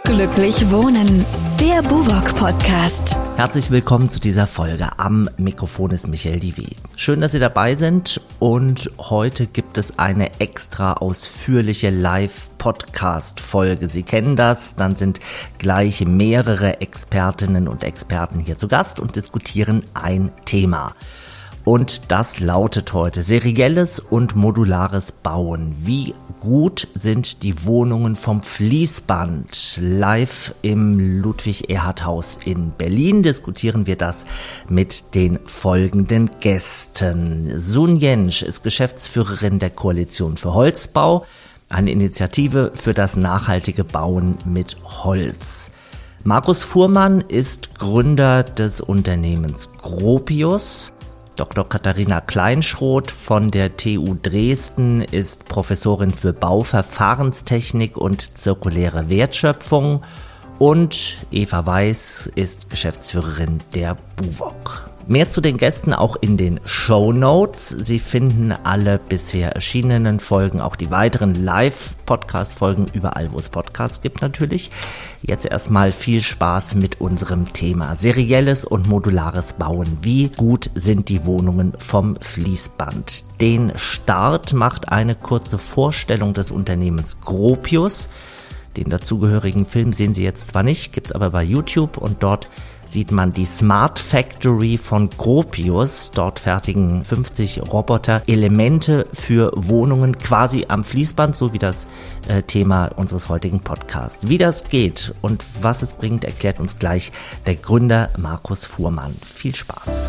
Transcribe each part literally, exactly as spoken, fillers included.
Glücklich wohnen, der BUWOG-Podcast. Herzlich willkommen zu dieser Folge. Am Mikrofon ist Michael Diwe. Schön, dass Sie dabei sind, und heute gibt es eine extra ausführliche Live-Podcast-Folge. Sie kennen das, dann sind gleich mehrere Expertinnen und Experten hier zu Gast und diskutieren ein Thema. Und das lautet heute: serielles und modulares Bauen. Wie gut sind die Wohnungen vom Fließband? Live im Ludwig-Erhard-Haus in Berlin diskutieren wir das mit den folgenden Gästen. Sun Jentsch ist Geschäftsführerin der Koalition für Holzbau, eine Initiative für das nachhaltige Bauen mit Holz. Markus Fuhrmann ist Gründer des Unternehmens Gropius. Doktor Katharina Kleinschroth von der T U Dresden ist Professorin für Bauverfahrenstechnik und zirkuläre Wertschöpfung, und Eva Weiß ist Geschäftsführerin der BUWOG. Mehr zu den Gästen auch in den Shownotes. Sie finden alle bisher erschienenen Folgen, auch die weiteren Live-Podcast-Folgen, überall, wo es Podcasts gibt natürlich. Jetzt erstmal viel Spaß mit unserem Thema: serielles und modulares Bauen. Wie gut sind die Wohnungen vom Fließband? Den Start macht eine kurze Vorstellung des Unternehmens Gropius. Den dazugehörigen Film sehen Sie jetzt zwar nicht, gibt's aber bei YouTube, und dort sieht man die Smart Factory von Gropius. Dort fertigen fünfzig Roboter Elemente für Wohnungen quasi am Fließband, so wie das äh, Thema unseres heutigen Podcasts. Wie das geht und was es bringt, erklärt uns gleich der Gründer Markus Fuhrmann. Viel Spaß!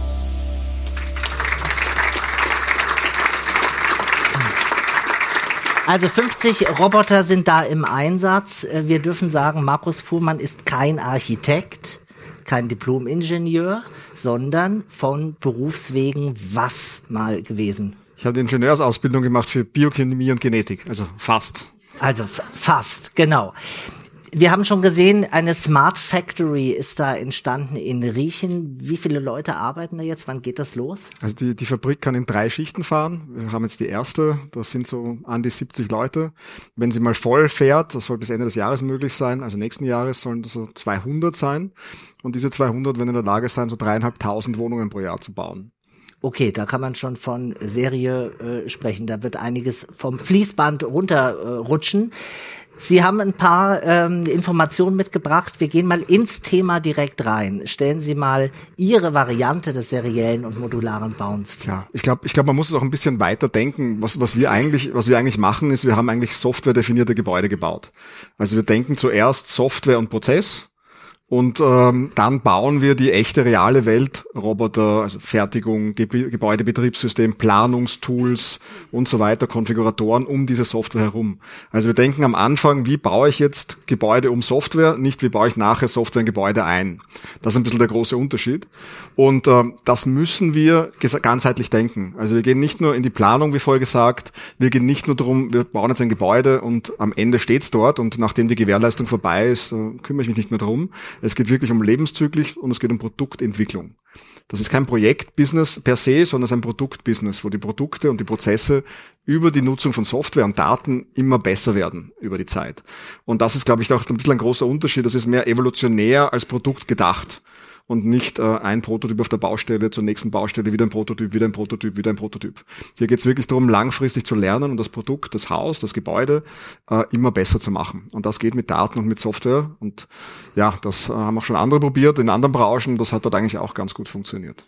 Also fünfzig Roboter sind da im Einsatz. Wir dürfen sagen, Markus Fuhrmann ist kein Architekt, kein Diplom-Ingenieur, sondern von Berufswegen was mal gewesen? Ich habe die Ingenieursausbildung gemacht für Biochemie und Genetik, also fast. Also f- fast, genau. Wir haben schon gesehen, eine Smart Factory ist da entstanden in Riechen. Wie viele Leute arbeiten da jetzt? Wann geht das los? Also die, die Fabrik kann in drei Schichten fahren. Wir haben jetzt die erste, das sind so an die siebzig Leute. Wenn sie mal voll fährt, das soll bis Ende des Jahres möglich sein, also nächsten Jahres sollen das so zweihundert sein. Und diese zweihundert werden in der Lage sein, so dreieinhalbtausend Wohnungen pro Jahr zu bauen. Okay, da kann man schon von Serie äh, sprechen. Da wird einiges vom Fließband runterrutschen. Äh, Sie haben ein paar ähm, Informationen mitgebracht. Wir gehen mal ins Thema direkt rein. Stellen Sie mal Ihre Variante des seriellen und modularen Bauens vor. Ja, ich glaube, ich glaube, man muss es auch ein bisschen weiter denken. Was, was wir eigentlich, was wir eigentlich machen, ist, wir haben eigentlich softwaredefinierte Gebäude gebaut. Also wir denken zuerst Software und Prozess. Und ähm, dann bauen wir die echte, reale Welt, Roboter, also Fertigung, Ge- Gebäudebetriebssystem, Planungstools und so weiter, Konfiguratoren um diese Software herum. Also wir denken am Anfang, wie baue ich jetzt Gebäude um Software, nicht wie baue ich nachher Software in Gebäude ein. Das ist ein bisschen der große Unterschied. Und ähm, das müssen wir ges- ganzheitlich denken. Also wir gehen nicht nur in die Planung, wie vorher gesagt, wir gehen nicht nur darum, wir bauen jetzt ein Gebäude und am Ende steht's dort, und nachdem die Gewährleistung vorbei ist, äh, kümmere ich mich nicht mehr drum. Es geht wirklich um Lebenszyklus und es geht um Produktentwicklung. Das ist kein Projektbusiness per se, sondern es ist ein Produktbusiness, wo die Produkte und die Prozesse über die Nutzung von Software und Daten immer besser werden über die Zeit. Und das ist, glaube ich, auch ein bisschen ein großer Unterschied. Das ist mehr evolutionär als Produkt gedacht. Und nicht äh, ein Prototyp auf der Baustelle, zur nächsten Baustelle wieder ein Prototyp, wieder ein Prototyp, wieder ein Prototyp. Hier geht es wirklich darum, langfristig zu lernen und das Produkt, das Haus, das Gebäude äh, immer besser zu machen. Und das geht mit Daten und mit Software. Und ja, das äh, haben auch schon andere probiert in anderen Branchen. Das hat dort eigentlich auch ganz gut funktioniert.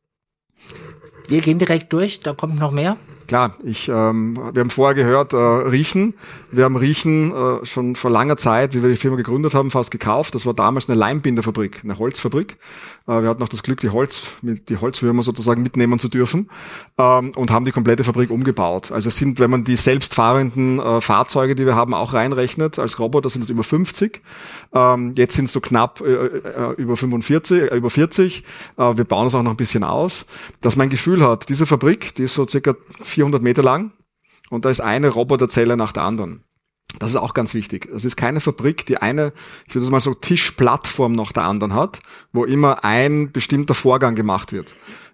Wir gehen direkt durch, da kommt noch mehr. Klar, ich, ähm, wir haben vorher gehört, äh, Riechen. Wir haben Riechen äh, schon vor langer Zeit, wie wir die Firma gegründet haben, fast gekauft. Das war damals eine Leimbinderfabrik, eine Holzfabrik. Äh, wir hatten auch das Glück, die Holz, die Holzwürmer sozusagen mitnehmen zu dürfen, ähm, und haben die komplette Fabrik umgebaut. Also es sind, wenn man die selbstfahrenden äh, Fahrzeuge, die wir haben, auch reinrechnet, als Roboter sind es über fünfzig. Ähm, jetzt sind es so knapp äh, äh, über fünfundvierzig, äh, über vierzig. Äh, wir bauen es auch noch ein bisschen aus. Dass man ein Gefühl hat, diese Fabrik, die ist so circa vierhundert Meter lang, und da ist eine Roboterzelle nach der anderen. Das ist auch ganz wichtig. Das ist keine Fabrik, die eine, ich würde es mal so Tischplattform nach der anderen hat, wo immer ein bestimmter Vorgang gemacht wird.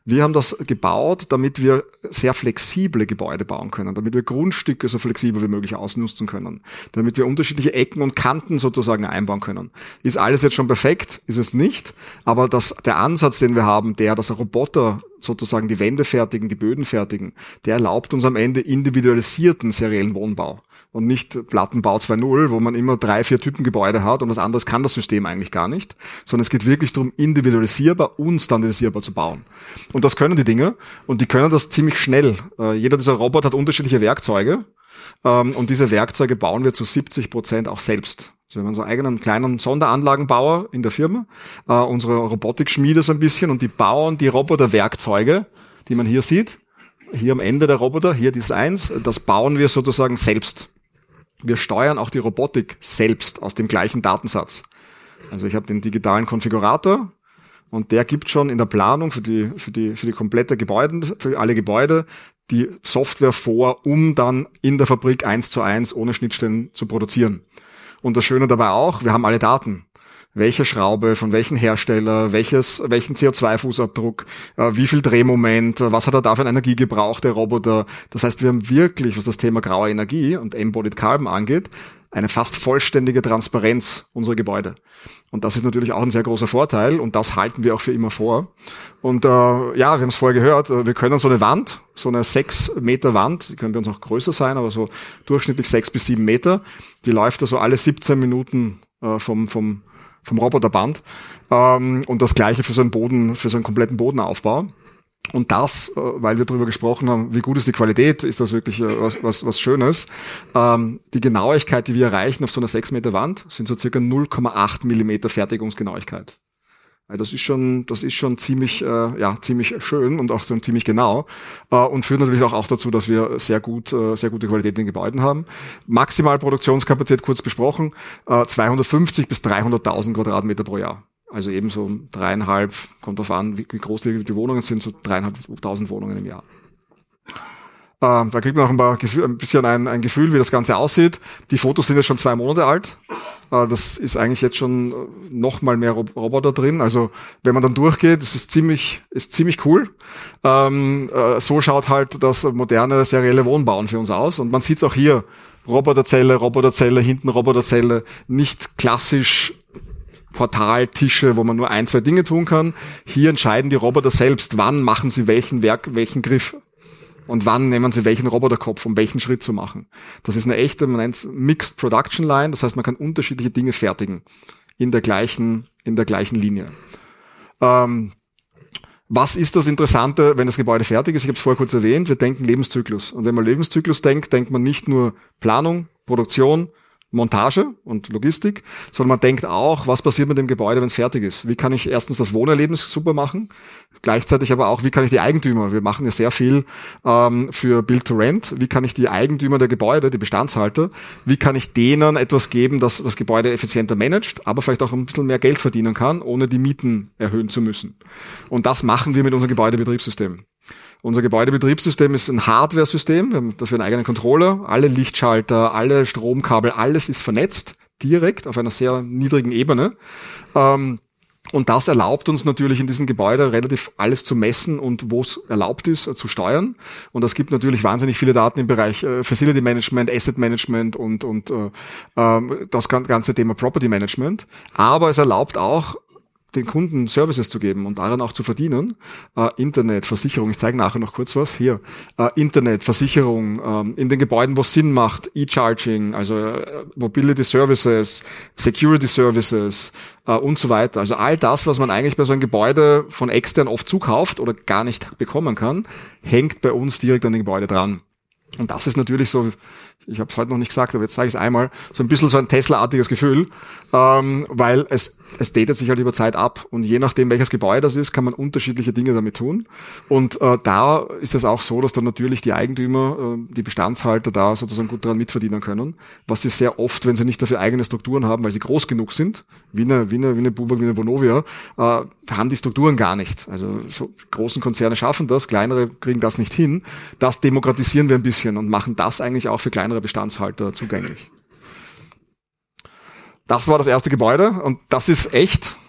Wir haben das gebaut, damit wir sehr flexible Gebäude bauen können, damit wir Grundstücke so flexibel wie möglich ausnutzen können, damit wir unterschiedliche Ecken und Kanten sozusagen einbauen können. Ist alles jetzt schon perfekt? Ist es nicht. Aber das, der Ansatz, den wir haben, der, dass Roboter sozusagen die Wände fertigen, die Böden fertigen, der erlaubt uns am Ende individualisierten seriellen Wohnbau. Und nicht Plattenbau zwei Punkt null, wo man immer drei, vier Typen Gebäude hat und was anderes kann das System eigentlich gar nicht, sondern es geht wirklich darum, individualisierbar und standardisierbar zu bauen. Und das können die Dinge und die können das ziemlich schnell. Äh, jeder dieser Roboter hat unterschiedliche Werkzeuge ähm, und diese Werkzeuge bauen wir zu siebzig Prozent auch selbst. Also wir haben unseren eigenen kleinen Sonderanlagenbauer in der Firma, äh, unsere Robotikschmiede so ein bisschen und die bauen die Roboterwerkzeuge, die man hier sieht. Hier am Ende der Roboter, hier dieses eins, das bauen wir sozusagen selbst. Wir steuern auch die Robotik selbst aus dem gleichen Datensatz. Also ich habe den digitalen Konfigurator und der gibt schon in der Planung für die für die für die komplette Gebäude, für alle Gebäude die Software vor, um dann in der Fabrik eins zu eins ohne Schnittstellen zu produzieren. Und das Schöne dabei auch, wir haben alle Daten. Welche Schraube, von welchem Hersteller, welches, welchen C O zwei Fußabdruck, äh, wie viel Drehmoment, was hat er da für eine Energie gebraucht, der Roboter. Das heißt, wir haben wirklich, was das Thema graue Energie und Embodied Carbon angeht, eine fast vollständige Transparenz unserer Gebäude. Und das ist natürlich auch ein sehr großer Vorteil und das halten wir auch für immer vor. Und äh, ja, wir haben es vorher gehört, wir können so eine Wand, so eine sechs Meter Wand, die können bei uns auch größer sein, aber so durchschnittlich sechs bis sieben Meter, die läuft also alle siebzehn Minuten äh, vom vom vom Roboterband ähm, und das Gleiche für so einen Boden, für so einen kompletten Bodenaufbau. Und das, äh, weil wir darüber gesprochen haben, wie gut ist die Qualität, ist das wirklich äh, was, was, was Schönes. Ähm, die Genauigkeit, die wir erreichen auf so einer sechs Meter Wand, sind so circa null Komma acht Millimeter Fertigungsgenauigkeit. Also das ist schon, das ist schon ziemlich, äh, ja, ziemlich schön und auch so ziemlich genau äh, und führt natürlich auch, auch dazu, dass wir sehr gut, äh, sehr gute Qualität in den Gebäuden haben. Maximal Produktionskapazität kurz besprochen, äh, zweihundertfünfzig bis dreihunderttausend Quadratmeter pro Jahr. Also eben so dreieinhalb, kommt drauf an, wie, wie groß die, die Wohnungen sind, so dreieinhalbtausend Wohnungen im Jahr. Äh, da kriegt man auch ein, paar Gefühl, ein bisschen ein, ein Gefühl, wie das Ganze aussieht. Die Fotos sind jetzt schon zwei Monate alt. Äh, das ist eigentlich jetzt schon noch mal mehr Rob- Roboter drin. Also wenn man dann durchgeht, das ist ziemlich, ist ziemlich cool. Ähm, äh, so schaut halt das moderne serielle Wohnbauen für uns aus. Und man sieht es auch hier. Roboterzelle, Roboterzelle, hinten Roboterzelle. Nicht klassisch Portaltische, wo man nur ein, zwei Dinge tun kann. Hier entscheiden die Roboter selbst, wann machen sie welchen Werk, welchen Griff. Und wann nehmen sie welchen Roboterkopf, um welchen Schritt zu machen. Das ist eine echte, man nennt es Mixed Production Line, das heißt, man kann unterschiedliche Dinge fertigen in der gleichen, in der gleichen Linie. Ähm, was ist das Interessante, wenn das Gebäude fertig ist? Ich habe es vorher kurz erwähnt, wir denken Lebenszyklus. Und wenn man Lebenszyklus denkt, denkt man nicht nur Planung, Produktion, Montage und Logistik, sondern man denkt auch, was passiert mit dem Gebäude, wenn es fertig ist. Wie kann ich erstens das Wohnerlebnis super machen, gleichzeitig aber auch, wie kann ich die Eigentümer, wir machen ja sehr viel ähm, für Build to Rent, wie kann ich die Eigentümer der Gebäude, die Bestandshalter, wie kann ich denen etwas geben, dass das Gebäude effizienter managt, aber vielleicht auch ein bisschen mehr Geld verdienen kann, ohne die Mieten erhöhen zu müssen. Und das machen wir mit unserem Gebäudebetriebssystem. Unser Gebäudebetriebssystem ist ein Hardware-System, wir haben dafür einen eigenen Controller, alle Lichtschalter, alle Stromkabel, alles ist vernetzt, direkt auf einer sehr niedrigen Ebene. Ähm, und das erlaubt uns natürlich in diesem Gebäude relativ alles zu messen und wo es erlaubt ist, äh, zu steuern. Und das gibt natürlich wahnsinnig viele Daten im Bereich äh, Facility Management, Asset Management und, und äh, äh, das ganze Thema Property Management. Aber es erlaubt auch, den Kunden Services zu geben und daran auch zu verdienen. Äh, Internet, Versicherung, ich zeige nachher noch kurz was. Hier, äh, Internet, Versicherung, ähm, in den Gebäuden, wo es Sinn macht, E-Charging, also äh, Mobility Services, Security Services äh, und so weiter. Also all das, was man eigentlich bei so einem Gebäude von extern oft zukauft oder gar nicht bekommen kann, hängt bei uns direkt an dem Gebäude dran. Und das ist natürlich so, ich habe es heute noch nicht gesagt, aber jetzt sage ich es einmal, so ein bisschen so ein Tesla-artiges Gefühl, ähm, weil es es datet sich halt über Zeit ab und je nachdem, welches Gebäude das ist, kann man unterschiedliche Dinge damit tun. Und äh, da ist es auch so, dass dann natürlich die Eigentümer, äh, die Bestandshalter da sozusagen gut daran mitverdienen können, was sie sehr oft, wenn sie nicht dafür eigene Strukturen haben, weil sie groß genug sind, wie eine, wie eine, wie eine Buwag, wie eine Vonovia, äh, haben die Strukturen gar nicht. Also so großen Konzerne schaffen das, kleinere kriegen das nicht hin. Das demokratisieren wir ein bisschen und machen das eigentlich auch für kleinere Bestandshalter zugänglich. Das war das erste Gebäude und das ist echt.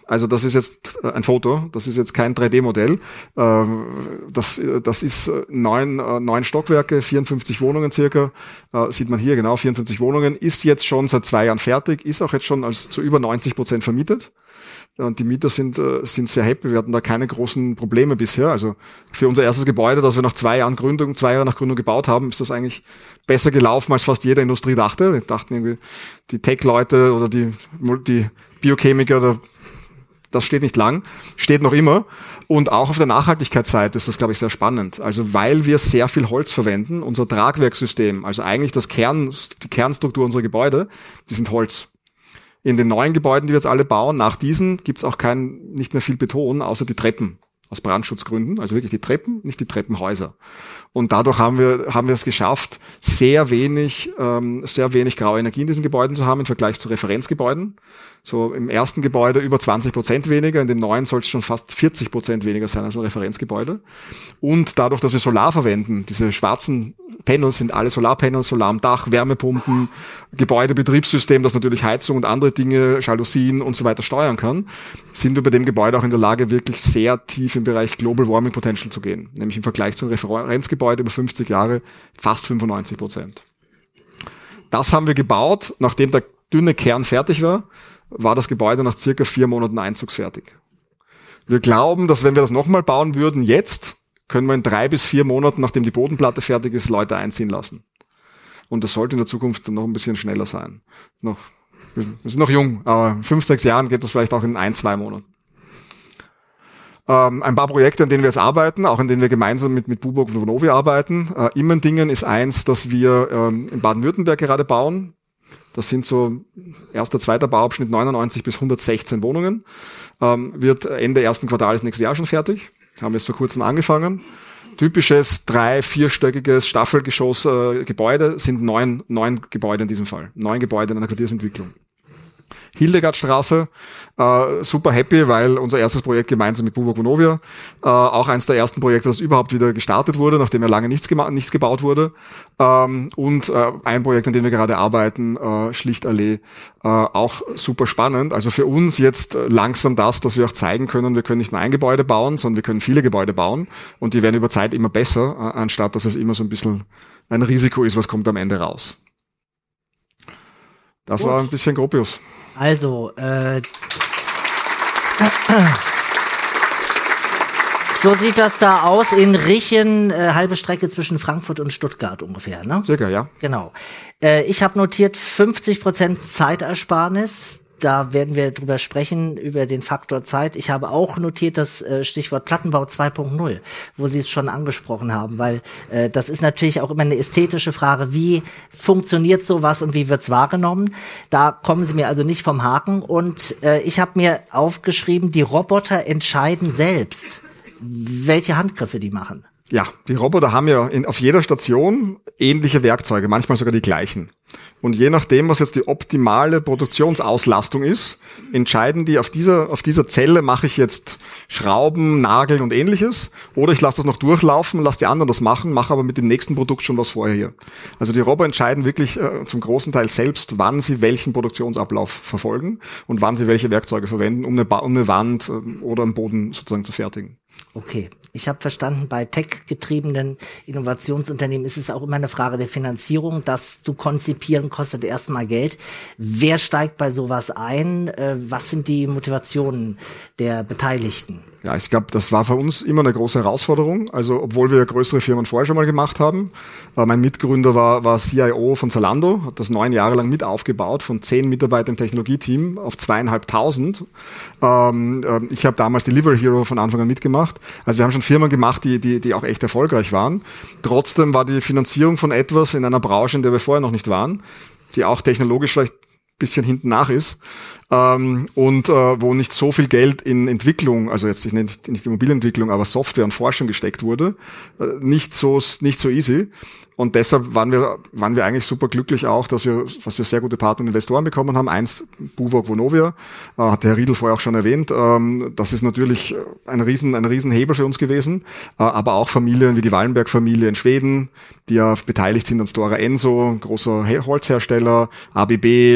Also das ist jetzt ein Foto, das ist jetzt kein drei D-Modell. Das, das ist neun, neun Stockwerke, vierundfünfzig Wohnungen circa, sieht man hier genau, vierundfünfzig Wohnungen, ist jetzt schon seit zwei Jahren fertig, ist auch jetzt schon als zu über neunzig Prozent vermietet. Und die Mieter sind, sind sehr happy. Wir hatten da keine großen Probleme bisher. Also für unser erstes Gebäude, das wir nach zwei Jahren Gründung, zwei Jahre nach Gründung gebaut haben, ist das eigentlich besser gelaufen, als fast jede Industrie dachte. Die dachten irgendwie, die Tech-Leute oder die, die Biochemiker, das steht nicht lang, steht noch immer. Und auch auf der Nachhaltigkeitsseite ist das, glaube ich, sehr spannend. Also weil wir sehr viel Holz verwenden, unser Tragwerkssystem, also eigentlich das Kern, die Kernstruktur unserer Gebäude, die sind Holz. In den neuen Gebäuden, die wir jetzt alle bauen, nach diesen gibt's auch kein, nicht mehr viel Beton, außer die Treppen. Aus Brandschutzgründen, also wirklich die Treppen, nicht die Treppenhäuser. Und dadurch haben wir haben wir es geschafft, sehr wenig ähm, sehr wenig graue Energie in diesen Gebäuden zu haben im Vergleich zu Referenzgebäuden. So im ersten Gebäude über zwanzig Prozent weniger, in den neuen soll es schon fast vierzig Prozent weniger sein als ein Referenzgebäude. Und dadurch, dass wir Solar verwenden, diese schwarzen Panels sind alle Solarpanels, Solar am Dach, Wärmepumpen, Gebäudebetriebssystem, das natürlich Heizung und andere Dinge, Jalousien und so weiter steuern kann, sind wir bei dem Gebäude auch in der Lage, wirklich sehr tief im Bereich Global Warming Potential zu gehen. Nämlich im Vergleich zu einem Referenzgebäude über fünfzig Jahre fast fünfundneunzig Prozent. Das haben wir gebaut, nachdem der dünne Kern fertig war, war das Gebäude nach circa vier Monaten einzugsfertig. Wir glauben, dass wenn wir das nochmal bauen würden jetzt, können wir in drei bis vier Monaten, nachdem die Bodenplatte fertig ist, Leute einziehen lassen. Und das sollte in der Zukunft noch ein bisschen schneller sein. Noch, wir sind noch jung, aber in fünf, sechs Jahren geht das vielleicht auch in ein, zwei Monaten. Ähm, ein paar Projekte, an denen wir jetzt arbeiten, auch an denen wir gemeinsam mit, mit Buburg und Vonovia arbeiten. Äh, Immendingen ist eins, das wir ähm, in Baden-Württemberg gerade bauen. Das sind so erster, zweiter Bauabschnitt, neunundneunzig bis hundertsechzehn Wohnungen. Ähm, wird Ende ersten Quartals nächstes Jahr schon fertig. Haben wir jetzt vor kurzem angefangen. Typisches drei-, vierstöckiges Staffelgeschoss äh, Gebäude sind neun, neun Gebäude in diesem Fall. Neun Gebäude in einer Quartiersentwicklung. Hildegardstraße, äh, super happy, weil unser erstes Projekt gemeinsam mit Buburg Vonovia, äh, auch eines der ersten Projekte, das überhaupt wieder gestartet wurde, nachdem ja lange nichts, gema- nichts gebaut wurde. Ähm, und äh, ein Projekt, an dem wir gerade arbeiten, äh, Schlichtallee, äh, auch super spannend. Also für uns jetzt langsam das, dass wir auch zeigen können, wir können nicht nur ein Gebäude bauen, sondern wir können viele Gebäude bauen und die werden über Zeit immer besser, äh, anstatt dass es immer so ein bisschen ein Risiko ist, was kommt am Ende raus. Das Gut. war ein bisschen Gropius. Also, äh, so sieht das da aus in Richen, äh, halbe Strecke zwischen Frankfurt und Stuttgart ungefähr, ne? Circa, ja. Genau. Äh, ich habe notiert fünfzig Prozent Zeitersparnis. Da werden wir drüber sprechen, über den Faktor Zeit. Ich habe auch notiert das äh, Stichwort Plattenbau zwei Punkt null, wo Sie es schon angesprochen haben, weil äh, das ist natürlich auch immer eine ästhetische Frage, wie funktioniert sowas und wie wird's wahrgenommen? Da kommen Sie mir also nicht vom Haken. Und äh, ich habe mir aufgeschrieben, die Roboter entscheiden selbst, welche Handgriffe die machen. Ja, die Roboter haben ja in, auf jeder Station ähnliche Werkzeuge, manchmal sogar die gleichen. Und je nachdem, was jetzt die optimale Produktionsauslastung ist, entscheiden die, auf dieser, auf dieser Zelle mache ich jetzt Schrauben, Nageln und ähnliches, oder ich lasse das noch durchlaufen, lasse die anderen das machen, mache aber mit dem nächsten Produkt schon was vorher hier. Also die Roboter entscheiden wirklich äh, zum großen Teil selbst, wann sie welchen Produktionsablauf verfolgen und wann sie welche Werkzeuge verwenden, um eine, ba- um eine Wand äh, oder einen Boden sozusagen zu fertigen. Okay, ich habe verstanden, bei tech-getriebenen Innovationsunternehmen ist es auch immer eine Frage der Finanzierung. Das zu konzipieren kostet erstmal Geld. Wer steigt bei sowas ein? Was sind die Motivationen der Beteiligten? Ja, ich glaube, das war für uns immer eine große Herausforderung. Also, obwohl wir größere Firmen vorher schon mal gemacht haben. Äh, mein Mitgründer war, war C I O von Zalando, hat das neun Jahre lang mit aufgebaut, von zehn Mitarbeitern im Technologieteam auf zweieinhalbtausend. Ähm, äh, ich habe damals Delivery Hero von Anfang an mitgemacht. Also wir haben schon Firmen gemacht, die, die, die auch echt erfolgreich waren. Trotzdem war die Finanzierung von etwas in einer Branche, in der wir vorher noch nicht waren, die auch technologisch vielleicht ein bisschen hinten nach ist. Ähm, und äh, wo nicht so viel Geld in Entwicklung, also jetzt ich nenne nicht Immobilienentwicklung, aber Software und Forschung gesteckt wurde, äh, nicht so nicht so easy. Und deshalb waren wir waren wir eigentlich super glücklich auch, dass wir was wir sehr gute Partner und Investoren bekommen haben. Eins, Buburg Vonovia, äh, hat der Herr Riedl vorher auch schon erwähnt. Ähm, das ist natürlich ein riesen ein Riesenhebel für uns gewesen. Äh, aber auch Familien wie die Wallenberg-Familie in Schweden, die ja beteiligt sind an Stora Enso, großer Holzhersteller, A B B,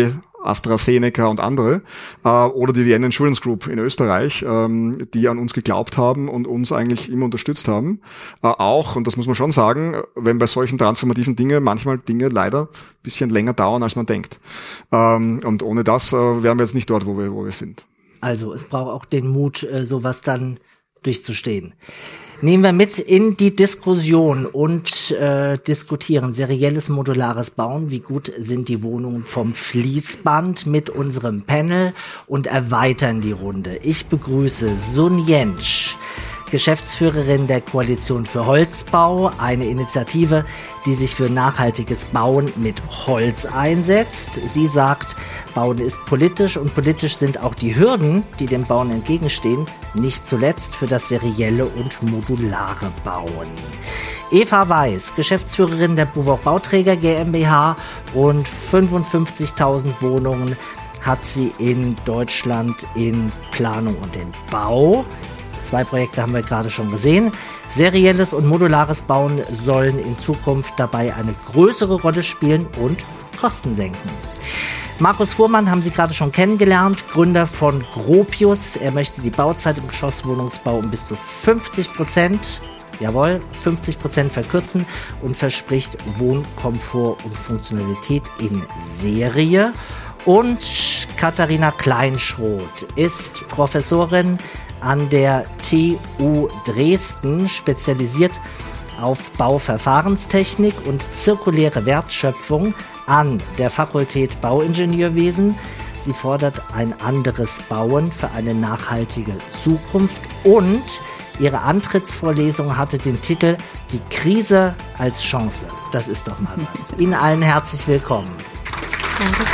AstraZeneca und andere, äh, oder die Vienna Insurance Group in Österreich, ähm, die an uns geglaubt haben und uns eigentlich immer unterstützt haben. Äh, auch, und das muss man schon sagen, wenn bei solchen transformativen Dingen manchmal Dinge leider ein bisschen länger dauern, als man denkt. Ähm, und ohne das äh, wären wir jetzt nicht dort, wo wir, wo wir sind. Also es braucht auch den Mut, äh, sowas dann durchzustehen. Nehmen wir mit in die Diskussion und äh, diskutieren serielles modulares Bauen. Wie gut sind die Wohnungen vom Fließband mit unserem Panel und erweitern die Runde. Ich begrüße Sun Jentsch, Geschäftsführerin der Koalition für Holzbau, eine Initiative, die sich für nachhaltiges Bauen mit Holz einsetzt. Sie sagt, Bauen ist politisch und politisch sind auch die Hürden, die dem Bauen entgegenstehen, nicht zuletzt für das serielle und modulare Bauen. Eva Weiß, Geschäftsführerin der BUWOG Bauträger GmbH, und fünfundfünfzigtausend Wohnungen hat sie in Deutschland in Planung und in Bau. Zwei Projekte haben wir gerade schon gesehen. Serielles und modulares Bauen sollen in Zukunft dabei eine größere Rolle spielen und Kosten senken. Markus Fuhrmann haben Sie gerade schon kennengelernt, Gründer von Gropius. Er möchte die Bauzeit im Geschosswohnungsbau um bis zu fünfzig Prozent, jawohl, fünfzig Prozent verkürzen und verspricht Wohnkomfort und Funktionalität in Serie. Und Katharina Kleinschroth ist Professorin an der T U Dresden, spezialisiert auf Bauverfahrenstechnik und zirkuläre Wertschöpfung an der Fakultät Bauingenieurwesen. Sie fordert ein anderes Bauen für eine nachhaltige Zukunft, und ihre Antrittsvorlesung hatte den Titel Die Krise als Chance. Das ist doch mal was. Ihnen allen herzlich willkommen. Danke.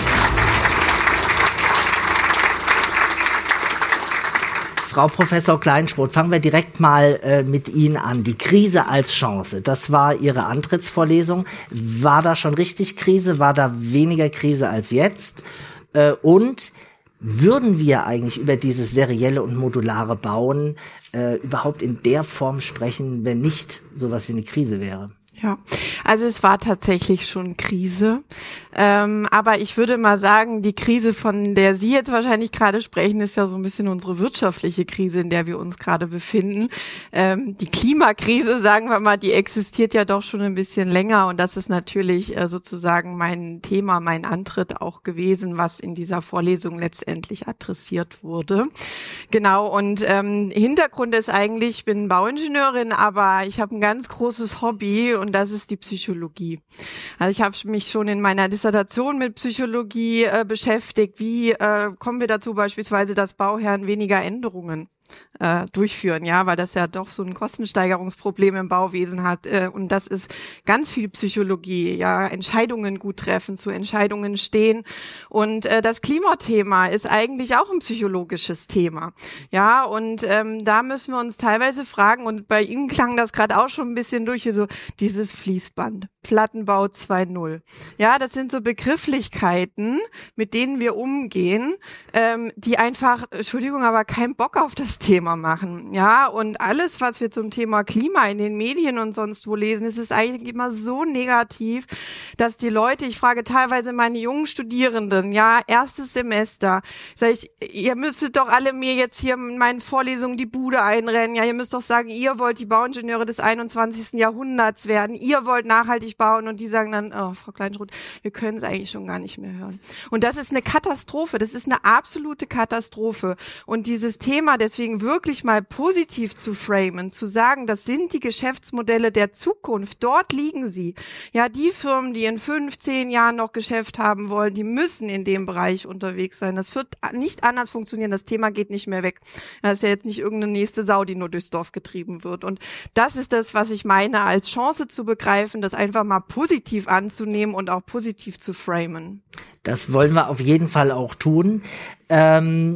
Frau Professor Kleinschroth, fangen wir direkt mal äh, mit Ihnen an. Die Krise als Chance, das war Ihre Antrittsvorlesung. War da schon richtig Krise? War da weniger Krise als jetzt? Äh, und würden wir eigentlich über dieses serielle und modulare Bauen äh, überhaupt in der Form sprechen, wenn nicht sowas wie eine Krise wäre? Ja, also es war tatsächlich schon Krise, ähm, aber ich würde mal sagen, die Krise, von der Sie jetzt wahrscheinlich gerade sprechen, ist ja so ein bisschen unsere wirtschaftliche Krise, in der wir uns gerade befinden. Ähm, die Klimakrise, sagen wir mal, die existiert ja doch schon ein bisschen länger, und das ist natürlich äh, sozusagen mein Thema, mein Antritt auch gewesen, was in dieser Vorlesung letztendlich adressiert wurde. Genau, und ähm, Hintergrund ist eigentlich, ich bin Bauingenieurin, aber ich habe ein ganz großes Hobby, und das ist die Psychologie. Also ich habe mich schon in meiner Dissertation mit Psychologie äh, beschäftigt. Wie äh, kommen wir dazu beispielsweise, dass Bauherren weniger Änderungen äh, durchführen, ja, weil das ja doch so ein Kostensteigerungsproblem im Bauwesen hat, äh, und das ist ganz viel Psychologie, ja, Entscheidungen gut treffen, zu Entscheidungen stehen, und äh, das Klimathema ist eigentlich auch ein psychologisches Thema, ja, und ähm, da müssen wir uns teilweise fragen, und bei Ihnen klang das gerade auch schon ein bisschen durch, hier so dieses Fließband, Plattenbau zwei Punkt null, ja, das sind so Begrifflichkeiten, mit denen wir umgehen, ähm, die einfach, Entschuldigung, aber keinen Bock auf das Thema machen, ja, und alles, was wir zum Thema Klima in den Medien und sonst wo lesen, ist es eigentlich immer so negativ, dass die Leute, ich frage teilweise meine jungen Studierenden, ja, erstes Semester, sage ich, ihr müsstet doch alle mir jetzt hier in meinen Vorlesungen die Bude einrennen, ja, ihr müsst doch sagen, ihr wollt die Bauingenieure des einundzwanzigsten Jahrhunderts werden, ihr wollt nachhaltig bauen, und die sagen dann, oh, Frau Kleinschroth, wir können es eigentlich schon gar nicht mehr hören. Und das ist eine Katastrophe, das ist eine absolute Katastrophe, und dieses Thema, deswegen wirklich mal positiv zu framen, zu sagen, das sind die Geschäftsmodelle der Zukunft, dort liegen sie. Ja, die Firmen, die in fünf, zehn Jahren noch Geschäft haben wollen, die müssen in dem Bereich unterwegs sein. Das wird nicht anders funktionieren, das Thema geht nicht mehr weg. Das ist ja jetzt nicht irgendeine nächste Sau, die nur durchs Dorf getrieben wird. Und das ist das, was ich meine, als Chance zu begreifen, das einfach mal positiv anzunehmen und auch positiv zu framen. Das wollen wir auf jeden Fall auch tun. Ähm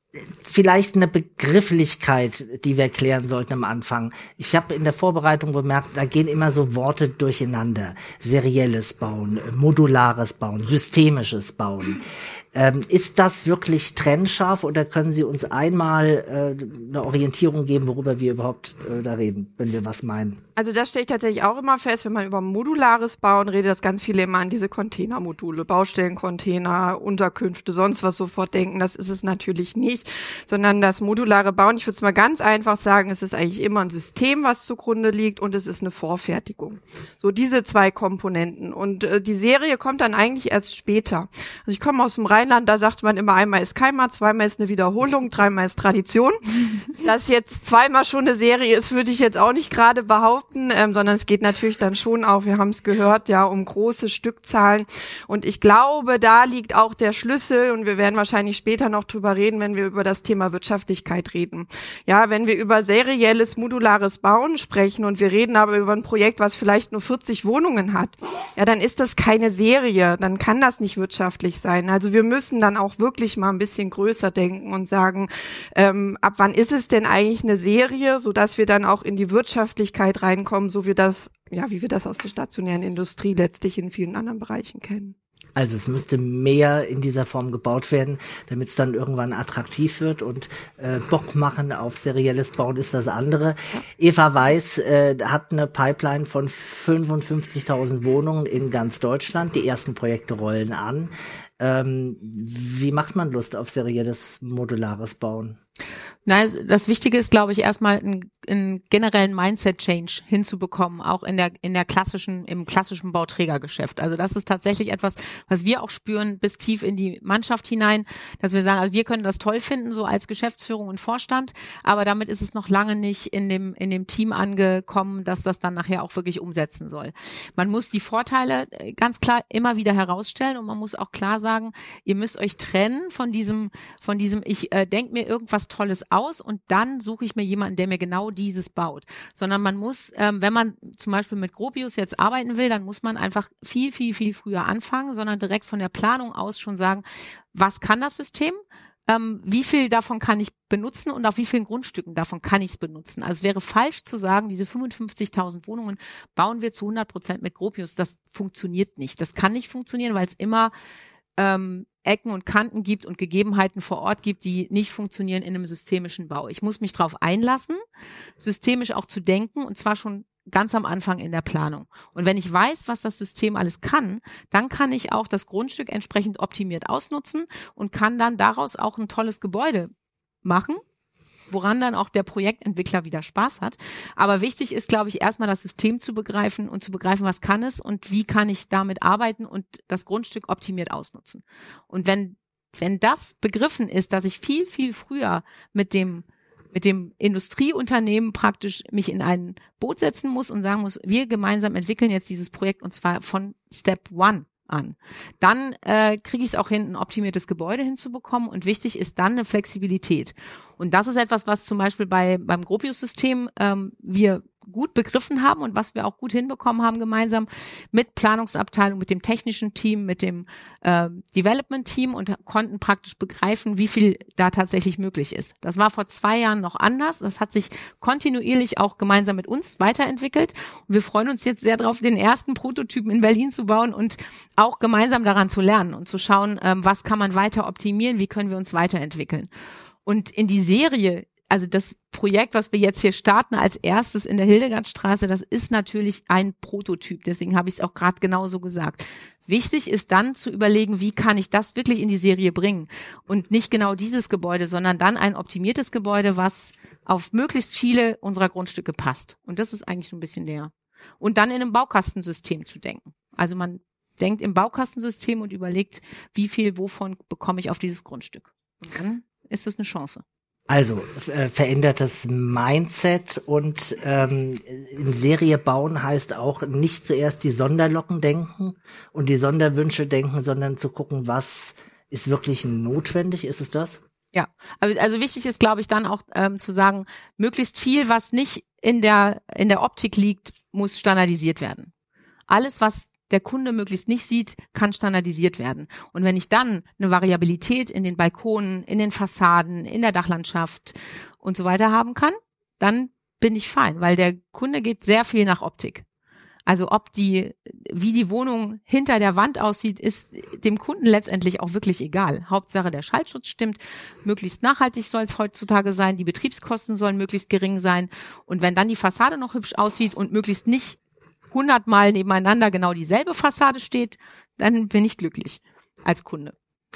Vielleicht eine Begrifflichkeit, die wir klären sollten am Anfang. Ich habe in der Vorbereitung bemerkt, da gehen immer so Worte durcheinander. Serielles Bauen, modulares Bauen, systemisches Bauen. Ähm, ist das wirklich trennscharf oder können Sie uns einmal äh, eine Orientierung geben, worüber wir überhaupt äh, da reden, wenn wir was meinen? Also das stelle ich tatsächlich auch immer fest, wenn man über modulares Bauen redet, dass ganz viele immer an diese Containermodule, Baustellencontainer, Unterkünfte, sonst was sofort denken. Das ist es natürlich nicht, sondern das modulare Bauen, ich würde es mal ganz einfach sagen, es ist eigentlich immer ein System, was zugrunde liegt und es ist eine Vorfertigung. So diese zwei Komponenten. Und äh, die Serie kommt dann eigentlich erst später. Also ich komme aus dem Rheinland, da sagt man immer, einmal ist Keimer, zweimal ist eine Wiederholung, dreimal ist Tradition. Dass jetzt zweimal schon eine Serie ist, würde ich jetzt auch nicht gerade behaupten. Ähm, sondern es geht natürlich dann schon auch, wir haben es gehört, ja, um große Stückzahlen. Und ich glaube, da liegt auch der Schlüssel und wir werden wahrscheinlich später noch drüber reden, wenn wir über das Thema Wirtschaftlichkeit reden. Ja, wenn wir über serielles, modulares Bauen sprechen und wir reden aber über ein Projekt, was vielleicht nur vierzig Wohnungen hat, ja, dann ist das keine Serie, dann kann das nicht wirtschaftlich sein. Also wir müssen dann auch wirklich mal ein bisschen größer denken und sagen, ähm, ab wann ist es denn eigentlich eine Serie, sodass wir dann auch in die Wirtschaftlichkeit rein kommen, so wie das, ja, wie wir das aus der stationären Industrie letztlich in vielen anderen Bereichen kennen. Also es müsste mehr in dieser Form gebaut werden, damit es dann irgendwann attraktiv wird und äh, Bock machen auf serielles Bauen ist das andere. Eva Weiß äh, hat eine Pipeline von fünfundfünfzigtausend Wohnungen in ganz Deutschland. Die ersten Projekte rollen an. Ähm, wie macht man Lust auf serielles, modulares Bauen? Nein, das Wichtige ist, glaube ich, erstmal einen, einen generellen Mindset-Change hinzubekommen, auch in der in der klassischen im klassischen Bauträgergeschäft. Also das ist tatsächlich etwas, was wir auch spüren bis tief in die Mannschaft hinein, dass wir sagen, also wir können das toll finden, so als Geschäftsführung und Vorstand, aber damit ist es noch lange nicht in dem in dem Team angekommen, dass das dann nachher auch wirklich umsetzen soll. Man muss die Vorteile ganz klar immer wieder herausstellen und man muss auch klar sagen, ihr müsst euch trennen von diesem von diesem ich äh, denke mir irgendwas Tolles aus und dann suche ich mir jemanden, der mir genau dieses baut. Sondern man muss, ähm, wenn man zum Beispiel mit Gropius jetzt arbeiten will, dann muss man einfach viel, viel, viel früher anfangen, sondern direkt von der Planung aus schon sagen, was kann das System? Ähm, wie viel davon kann ich benutzen und auf wie vielen Grundstücken davon kann ich es benutzen? Also es wäre falsch zu sagen, diese fünfundfünfzigtausend Wohnungen bauen wir zu hundert Prozent mit Gropius. Das funktioniert nicht. Das kann nicht funktionieren, weil es immer ähm, Ecken und Kanten gibt und Gegebenheiten vor Ort gibt, die nicht funktionieren in einem systemischen Bau. Ich muss mich darauf einlassen, systemisch auch zu denken und zwar schon ganz am Anfang in der Planung. Und wenn ich weiß, was das System alles kann, dann kann ich auch das Grundstück entsprechend optimiert ausnutzen und kann dann daraus auch ein tolles Gebäude machen, woran dann auch der Projektentwickler wieder Spaß hat. Aber wichtig ist, glaube ich, erstmal das System zu begreifen und zu begreifen, was kann es und wie kann ich damit arbeiten und das Grundstück optimiert ausnutzen. Und wenn, wenn das begriffen ist, dass ich viel, viel früher mit dem mit dem Industrieunternehmen praktisch mich in ein Boot setzen muss und sagen muss, wir gemeinsam entwickeln jetzt dieses Projekt und zwar von Step One an. Dann äh, kriege ich es auch hin, ein optimiertes Gebäude hinzubekommen und wichtig ist dann eine Flexibilität. Und das ist etwas, was zum Beispiel bei beim Gropius-System ähm, wir gut begriffen haben und was wir auch gut hinbekommen haben gemeinsam mit Planungsabteilung, mit dem technischen Team, mit dem äh, Development-Team und konnten praktisch begreifen, wie viel da tatsächlich möglich ist. Das war vor zwei Jahren noch anders. Das hat sich kontinuierlich auch gemeinsam mit uns weiterentwickelt. Und wir freuen uns jetzt sehr darauf, den ersten Prototypen in Berlin zu bauen und auch gemeinsam daran zu lernen und zu schauen, ähm, was kann man weiter optimieren, wie können wir uns weiterentwickeln. Und in die Serie, also das Projekt, was wir jetzt hier starten als erstes in der Hildegardstraße, das ist natürlich ein Prototyp. Deswegen habe ich es auch gerade genauso gesagt. Wichtig ist dann zu überlegen, wie kann ich das wirklich in die Serie bringen? Und nicht genau dieses Gebäude, sondern dann ein optimiertes Gebäude, was auf möglichst viele unserer Grundstücke passt. Und das ist eigentlich so ein bisschen der. Und dann in einem Baukastensystem zu denken. Also man denkt im Baukastensystem und überlegt, wie viel wovon bekomme ich auf dieses Grundstück. Und dann ist das eine Chance. Also äh, verändertes Mindset und ähm, in Serie bauen heißt auch nicht zuerst die Sonderlocken denken und die Sonderwünsche denken, sondern zu gucken, was ist wirklich notwendig. Ist es das? Ja, also wichtig ist, glaube ich, dann auch ähm, zu sagen, möglichst viel, was nicht in der in der Optik liegt, muss standardisiert werden. Alles, was der Kunde möglichst nicht sieht, kann standardisiert werden. Und wenn ich dann eine Variabilität in den Balkonen, in den Fassaden, in der Dachlandschaft und so weiter haben kann, dann bin ich fein, weil der Kunde geht sehr viel nach Optik. Also ob die, wie die Wohnung hinter der Wand aussieht, ist dem Kunden letztendlich auch wirklich egal. Hauptsache der Schallschutz stimmt, möglichst nachhaltig soll es heutzutage sein, die Betriebskosten sollen möglichst gering sein und wenn dann die Fassade noch hübsch aussieht und möglichst nicht hundertmal nebeneinander genau dieselbe Fassade steht, dann bin ich glücklich als Kunde.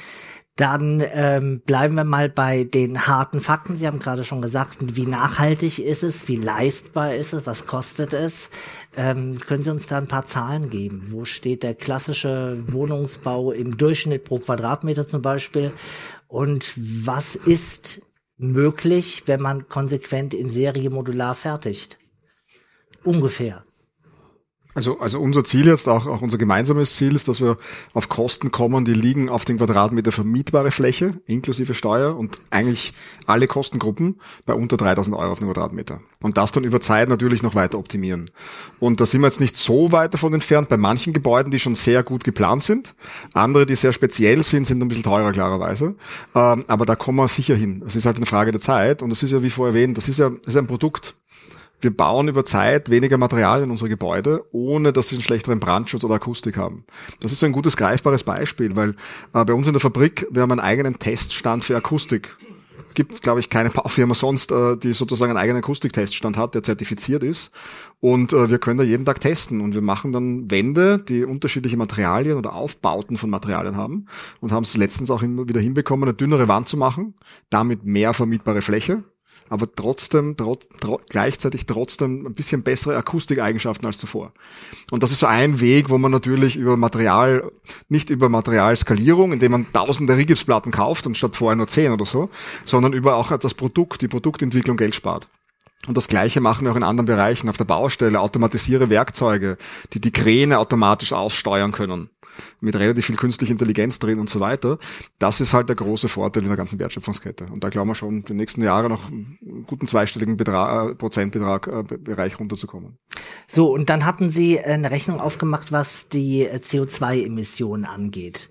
Dann ähm, bleiben wir mal bei den harten Fakten. Sie haben gerade schon gesagt, wie nachhaltig ist es, wie leistbar ist es, was kostet es? Ähm, können Sie uns da ein paar Zahlen geben? Wo steht der klassische Wohnungsbau im Durchschnitt pro Quadratmeter zum Beispiel? Und was ist möglich, wenn man konsequent in Serie modular fertigt? Ungefähr. Also, also unser Ziel jetzt, auch, auch unser gemeinsames Ziel ist, dass wir auf Kosten kommen, die liegen auf den Quadratmeter vermietbare Fläche, inklusive Steuer und eigentlich alle Kostengruppen bei unter dreitausend Euro auf den Quadratmeter. Und das dann über Zeit natürlich noch weiter optimieren. Und da sind wir jetzt nicht so weit davon entfernt, bei manchen Gebäuden, die schon sehr gut geplant sind. Andere, die sehr speziell sind, sind ein bisschen teurer, klarerweise. Ähm, aber da kommen wir sicher hin. Das ist halt eine Frage der Zeit. Und das ist ja, wie vorher erwähnt, das ist ja, das ist ein Produkt. Wir bauen über Zeit weniger Material in unsere Gebäude, ohne dass sie einen schlechteren Brandschutz oder Akustik haben. Das ist so ein gutes, greifbares Beispiel, weil äh, bei uns in der Fabrik, wir haben einen eigenen Teststand für Akustik. Es gibt, glaube ich, keine Baufirma sonst, äh, die sozusagen einen eigenen Akustikteststand hat, der zertifiziert ist. Und äh, wir können da jeden Tag testen. Und wir machen dann Wände, die unterschiedliche Materialien oder Aufbauten von Materialien haben. Und haben es letztens auch immer wieder hinbekommen, eine dünnere Wand zu machen, damit mehr vermietbare Fläche. Aber trotzdem, trot, tro, gleichzeitig trotzdem ein bisschen bessere Akustikeigenschaften als zuvor. Und das ist so ein Weg, wo man natürlich über Material, nicht über Materialskalierung, indem man tausende Rigipsplatten kauft und statt vorher nur zehn oder so, sondern über auch das Produkt, die Produktentwicklung Geld spart. Und das Gleiche machen wir auch in anderen Bereichen, auf der Baustelle, automatisiere Werkzeuge, die die Kräne automatisch aussteuern können. Mit relativ viel künstlicher Intelligenz drin und so weiter. Das ist halt der große Vorteil in der ganzen Wertschöpfungskette. Und da glauben wir schon, in den nächsten Jahren noch einen guten zweistelligen Betrag, äh, Prozentbetrag, äh, Bereich runterzukommen. So, und dann hatten Sie eine Rechnung aufgemacht, was die C O zwei Emissionen angeht.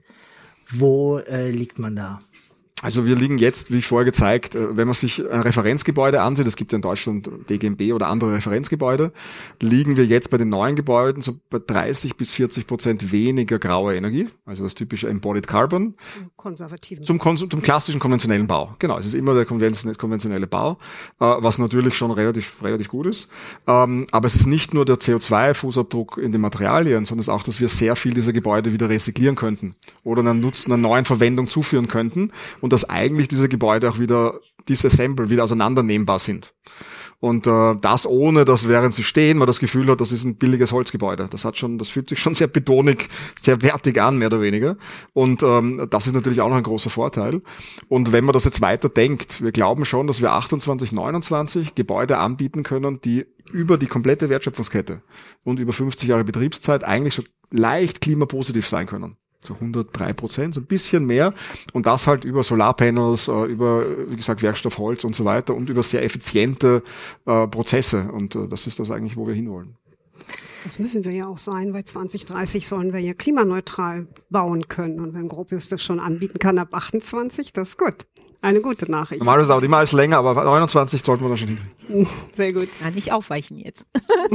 Wo äh, liegt man da? Also wir liegen jetzt, wie vorher gezeigt, wenn man sich ein Referenzgebäude ansieht, es gibt ja in Deutschland D G M B oder andere Referenzgebäude, liegen wir jetzt bei den neuen Gebäuden so bei dreißig bis vierzig Prozent weniger graue Energie, also das typische Embodied Carbon. Konservativen. Zum, Kon- zum klassischen konventionellen Bau. Genau, es ist immer der konventionelle Bau, was natürlich schon relativ relativ gut ist. Aber es ist nicht nur der C O zwei Fußabdruck in den Materialien, sondern es ist auch, dass wir sehr viel dieser Gebäude wieder rezyklieren könnten oder einen Nutzen, einer neuen Verwendung zuführen könnten und dass eigentlich diese Gebäude auch wieder disassemble, wieder auseinandernehmbar sind. Und äh, das ohne, dass während sie stehen, man das Gefühl hat, das ist ein billiges Holzgebäude. Das hat schon, das fühlt sich schon sehr betonig, sehr wertig an, mehr oder weniger. Und ähm, das ist natürlich auch noch ein großer Vorteil. Und wenn man das jetzt weiter denkt, wir glauben schon, dass wir achtundzwanzig, neunundzwanzig Gebäude anbieten können, die über die komplette Wertschöpfungskette und über fünfzig Jahre Betriebszeit eigentlich so leicht klimapositiv sein können. So hundertdrei Prozent, so ein bisschen mehr. Und das halt über Solarpanels, über, wie gesagt, Werkstoff, Holz und so weiter und über sehr effiziente äh, Prozesse. Und äh, das ist das eigentlich, wo wir hinwollen. Das müssen wir ja auch sein, weil zwanzig dreißig sollen wir ja klimaneutral bauen können. Und wenn Gropius das schon anbieten kann ab achtundzwanzig, das ist gut. Eine gute Nachricht. Normalerweise dauert immer alles länger, aber neunundzwanzig sollten wir da schon hinkriegen. Sehr gut. Ja, nicht aufweichen jetzt.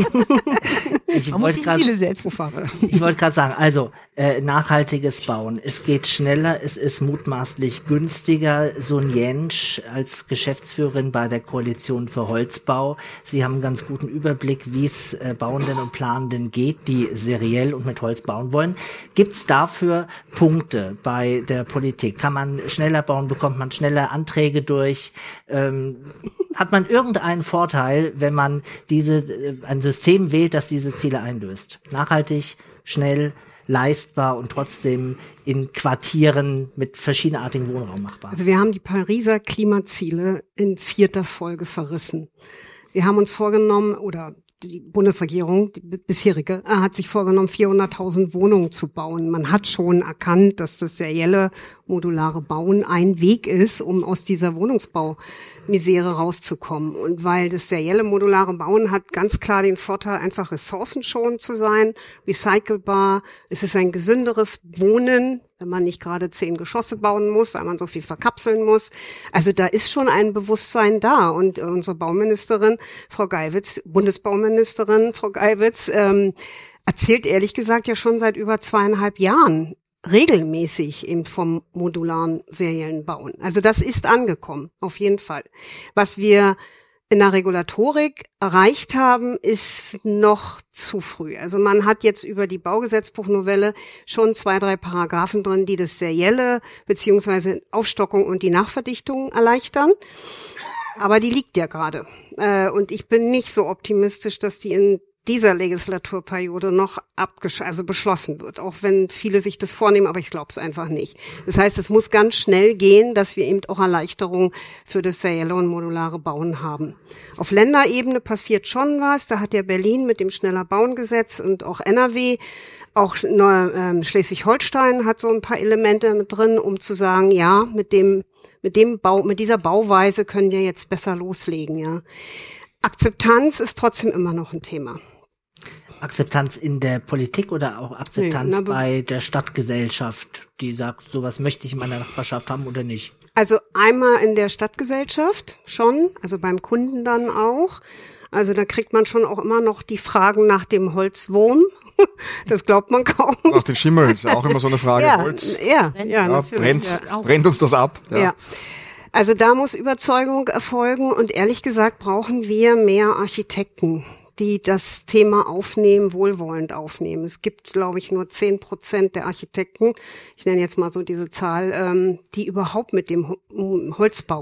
Ich Man muss die grad, Ziele setzen. Ich wollte gerade sagen, also äh, nachhaltiges Bauen. Es geht schneller, es ist mutmaßlich günstiger. Sun Jentsch als Geschäftsführerin bei der Koalition für Holzbau. Sie haben einen ganz guten Überblick, wie es äh, Bauenden und Planenden geht, die seriell und mit Holz bauen wollen. Gibt es dafür Punkte bei der Politik? Kann man schneller bauen? Bekommt man schneller Anträge durch? Ähm, hat man irgendeinen Vorteil, wenn man diese äh, ein System wählt, das diese Ziele einlöst? Nachhaltig, schnell, leistbar und trotzdem in Quartieren mit verschiedenartigen Wohnraum machbar. Also wir haben die Pariser Klimaziele in vierter Folge verrissen. Wir haben uns vorgenommen, oder die Bundesregierung, die bisherige, hat sich vorgenommen, vierhunderttausend Wohnungen zu bauen. Man hat schon erkannt, dass das serielle modulare Bauen ein Weg ist, um aus dieser Wohnungsbaumisere rauszukommen. Und weil das serielle modulare Bauen hat ganz klar den Vorteil, einfach ressourcenschonend zu sein, recycelbar. Es ist ein gesünderes Wohnen, wenn man nicht gerade zehn Geschosse bauen muss, weil man so viel verkapseln muss. Also da ist schon ein Bewusstsein da. Und unsere Bauministerin, Frau Geiwitz, Bundesbauministerin, Frau Geiwitz, ähm, erzählt ehrlich gesagt ja schon seit über zweieinhalb Jahren regelmäßig eben vom modularen seriellen Bauen. Also das ist angekommen, auf jeden Fall. Was wir in der Regulatorik erreicht haben, ist noch zu früh. Also man hat jetzt über die Baugesetzbuchnovelle schon zwei, drei Paragraphen drin, die das serielle beziehungsweise Aufstockung und die Nachverdichtung erleichtern. Aber die liegt ja gerade. Und ich bin nicht so optimistisch, dass die in dieser Legislaturperiode noch abgesch- also beschlossen wird, auch wenn viele sich das vornehmen, aber ich glaube es einfach nicht. Das heißt, es muss ganz schnell gehen, dass wir eben auch Erleichterungen für das serielle und modulare Bauen haben. Auf Länderebene passiert schon was, da hat ja Berlin mit dem Schneller Bauen-Gesetz und auch N R W, auch äh, Schleswig-Holstein hat so ein paar Elemente mit drin, um zu sagen, ja, mit dem mit dem Bau, mit dieser Bauweise können wir jetzt besser loslegen, ja. Akzeptanz ist trotzdem immer noch ein Thema. Akzeptanz in der Politik oder auch Akzeptanz nee, bei der Stadtgesellschaft, die sagt, sowas möchte ich in meiner Nachbarschaft haben oder nicht? Also einmal in der Stadtgesellschaft schon, also beim Kunden dann auch. Also da kriegt man schon auch immer noch die Fragen nach dem Holzwurm. Das glaubt man kaum. Nach den Schimmel ist ja auch immer so eine Frage. Ja, Holz. ja, ja, ja brennt, ja. brennt uns das ab. Ja. ja. Also da muss Überzeugung erfolgen und ehrlich gesagt brauchen wir mehr Architekten, die das Thema aufnehmen, wohlwollend aufnehmen. Es gibt, glaube ich, nur zehn Prozent der Architekten, ich nenne jetzt mal so diese Zahl, ähm, die überhaupt mit dem Holzbau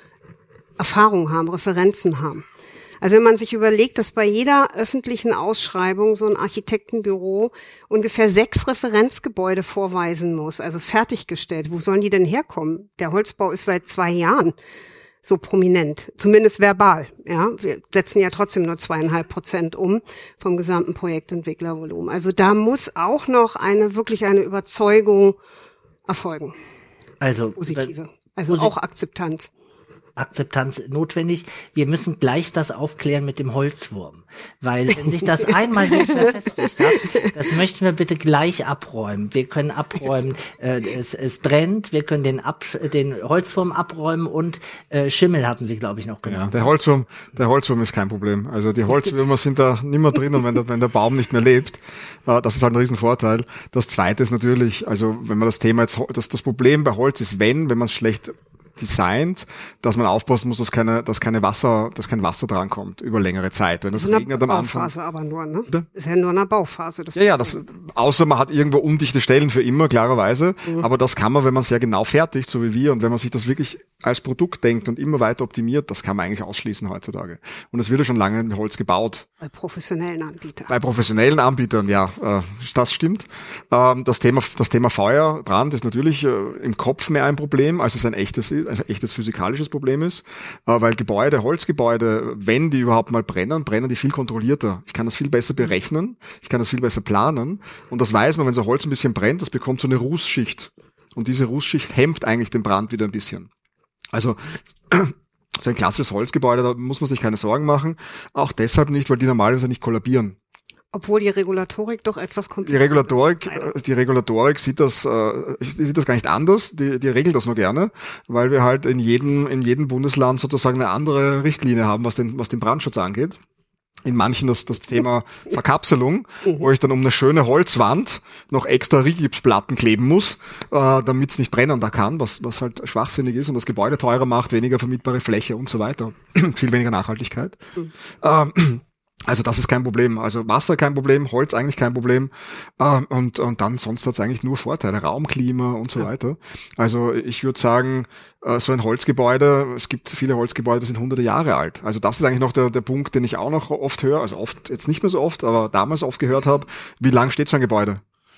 Erfahrung haben, Referenzen haben. Also wenn man sich überlegt, dass bei jeder öffentlichen Ausschreibung so ein Architektenbüro ungefähr sechs Referenzgebäude vorweisen muss, also fertiggestellt, wo sollen die denn herkommen? Der Holzbau ist seit zwei Jahren so prominent, zumindest verbal. Ja, wir setzen ja trotzdem nur zweieinhalb Prozent um vom gesamten Projektentwicklervolumen. Also da muss auch noch eine wirklich eine Überzeugung erfolgen. Also positive, also posit- auch Akzeptanz. Akzeptanz notwendig. Wir müssen gleich das aufklären mit dem Holzwurm. Weil wenn sich das einmal so verfestigt hat, das möchten wir bitte gleich abräumen. Wir können abräumen, äh, es, es brennt, wir können den, ab, den Holzwurm abräumen und äh, Schimmel hatten Sie, glaube ich, noch genannt. Ja, der Holzwurm, der Holzwurm ist kein Problem. Also die Holzwürmer sind da nimmer drin und wenn der, wenn der Baum nicht mehr lebt, äh, das ist halt ein Riesenvorteil. Das Zweite ist natürlich, also wenn man das Thema jetzt, das, das Problem bei Holz ist, wenn, wenn man es schlecht designt, dass man aufpassen muss, dass keine, dass keine Wasser, dass kein Wasser drankommt über längere Zeit. Wenn das in regnet am Anfang. Bauphase aber nur, ne? Bitte? Ist ja nur in der Bauphase. Das ja, ja, das, außer man hat irgendwo undichte Stellen für immer, klarerweise. Mhm. Aber das kann man, wenn man sehr genau fertigt, so wie wir, und wenn man sich das wirklich als Produkt denkt und immer weiter optimiert, das kann man eigentlich ausschließen heutzutage. Und es wird ja schon lange in Holz gebaut. Bei professionellen Anbietern. Bei professionellen Anbietern, ja, äh, das stimmt. Ähm, das Thema, das Thema Feuer, Brand ist natürlich äh, im Kopf mehr ein Problem, als es ein echtes, ein echtes physikalisches Problem ist, äh, weil Gebäude, Holzgebäude, wenn die überhaupt mal brennen, brennen die viel kontrollierter. Ich kann das viel besser berechnen, ich kann das viel besser planen und das weiß man, wenn so Holz ein bisschen brennt, das bekommt so eine Rußschicht und diese Rußschicht hemmt eigentlich den Brand wieder ein bisschen. Also so ein klassisches Holzgebäude, da muss man sich keine Sorgen machen. Auch deshalb nicht, weil die normalerweise nicht kollabieren. Obwohl die Regulatorik doch etwas komplexer Die Regulatorik, ist. die Regulatorik sieht das, äh, sieht das gar nicht anders. Die, die regelt das nur gerne, weil wir halt in jedem, in jedem Bundesland sozusagen eine andere Richtlinie haben, was den, was den Brandschutz angeht. In manchen das, das Thema Verkapselung, wo ich dann um eine schöne Holzwand noch extra Rigipsplatten kleben muss, äh, damit es nicht brennen da kann, was, was halt schwachsinnig ist und das Gebäude teurer macht, weniger vermietbare Fläche und so weiter. Viel weniger Nachhaltigkeit. Mhm. Ähm, Also das ist kein Problem. Also Wasser kein Problem, Holz eigentlich kein Problem. Äh, und, und dann sonst hat es eigentlich nur Vorteile, Raumklima und so ja. weiter. Also ich würde sagen, äh, so ein Holzgebäude, es gibt viele Holzgebäude, die sind hunderte Jahre alt. Also das ist eigentlich noch der, der Punkt, den ich auch noch oft höre, also oft, jetzt nicht mehr so oft, aber damals oft gehört habe, wie lang steht so ein Gebäude?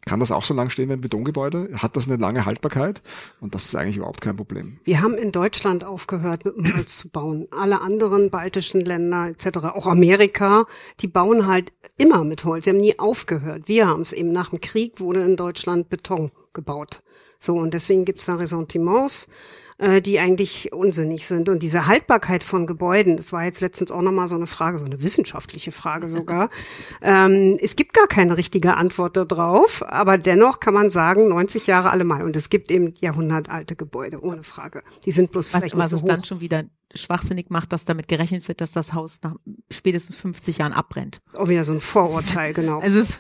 kann das auch so lang stehen wie ein Betongebäude? Hat das eine lange Haltbarkeit? Und das ist eigentlich überhaupt kein Problem. Wir haben in Deutschland aufgehört, mit dem Holz zu bauen. Alle anderen baltischen Länder et cetera, auch Amerika, die bauen halt immer mit Holz. Sie haben nie aufgehört. Wir haben es eben nach dem Krieg, wurde in Deutschland Beton gebaut. So, und deswegen gibt's da Ressentiments, äh, die eigentlich unsinnig sind. Und diese Haltbarkeit von Gebäuden, das war jetzt letztens auch nochmal so eine Frage, so eine wissenschaftliche Frage sogar. ähm, es gibt gar keine richtige Antwort darauf, aber dennoch kann man sagen, neunzig Jahre allemal. Und es gibt eben jahrhundertalte Gebäude, ohne Frage. Die sind bloß Was, vielleicht was nicht es so dann hoch. schon wieder schwachsinnig macht, dass damit gerechnet wird, dass das Haus nach spätestens fünfzig Jahren abbrennt. Ist auch wieder so ein Vorurteil, genau. Also es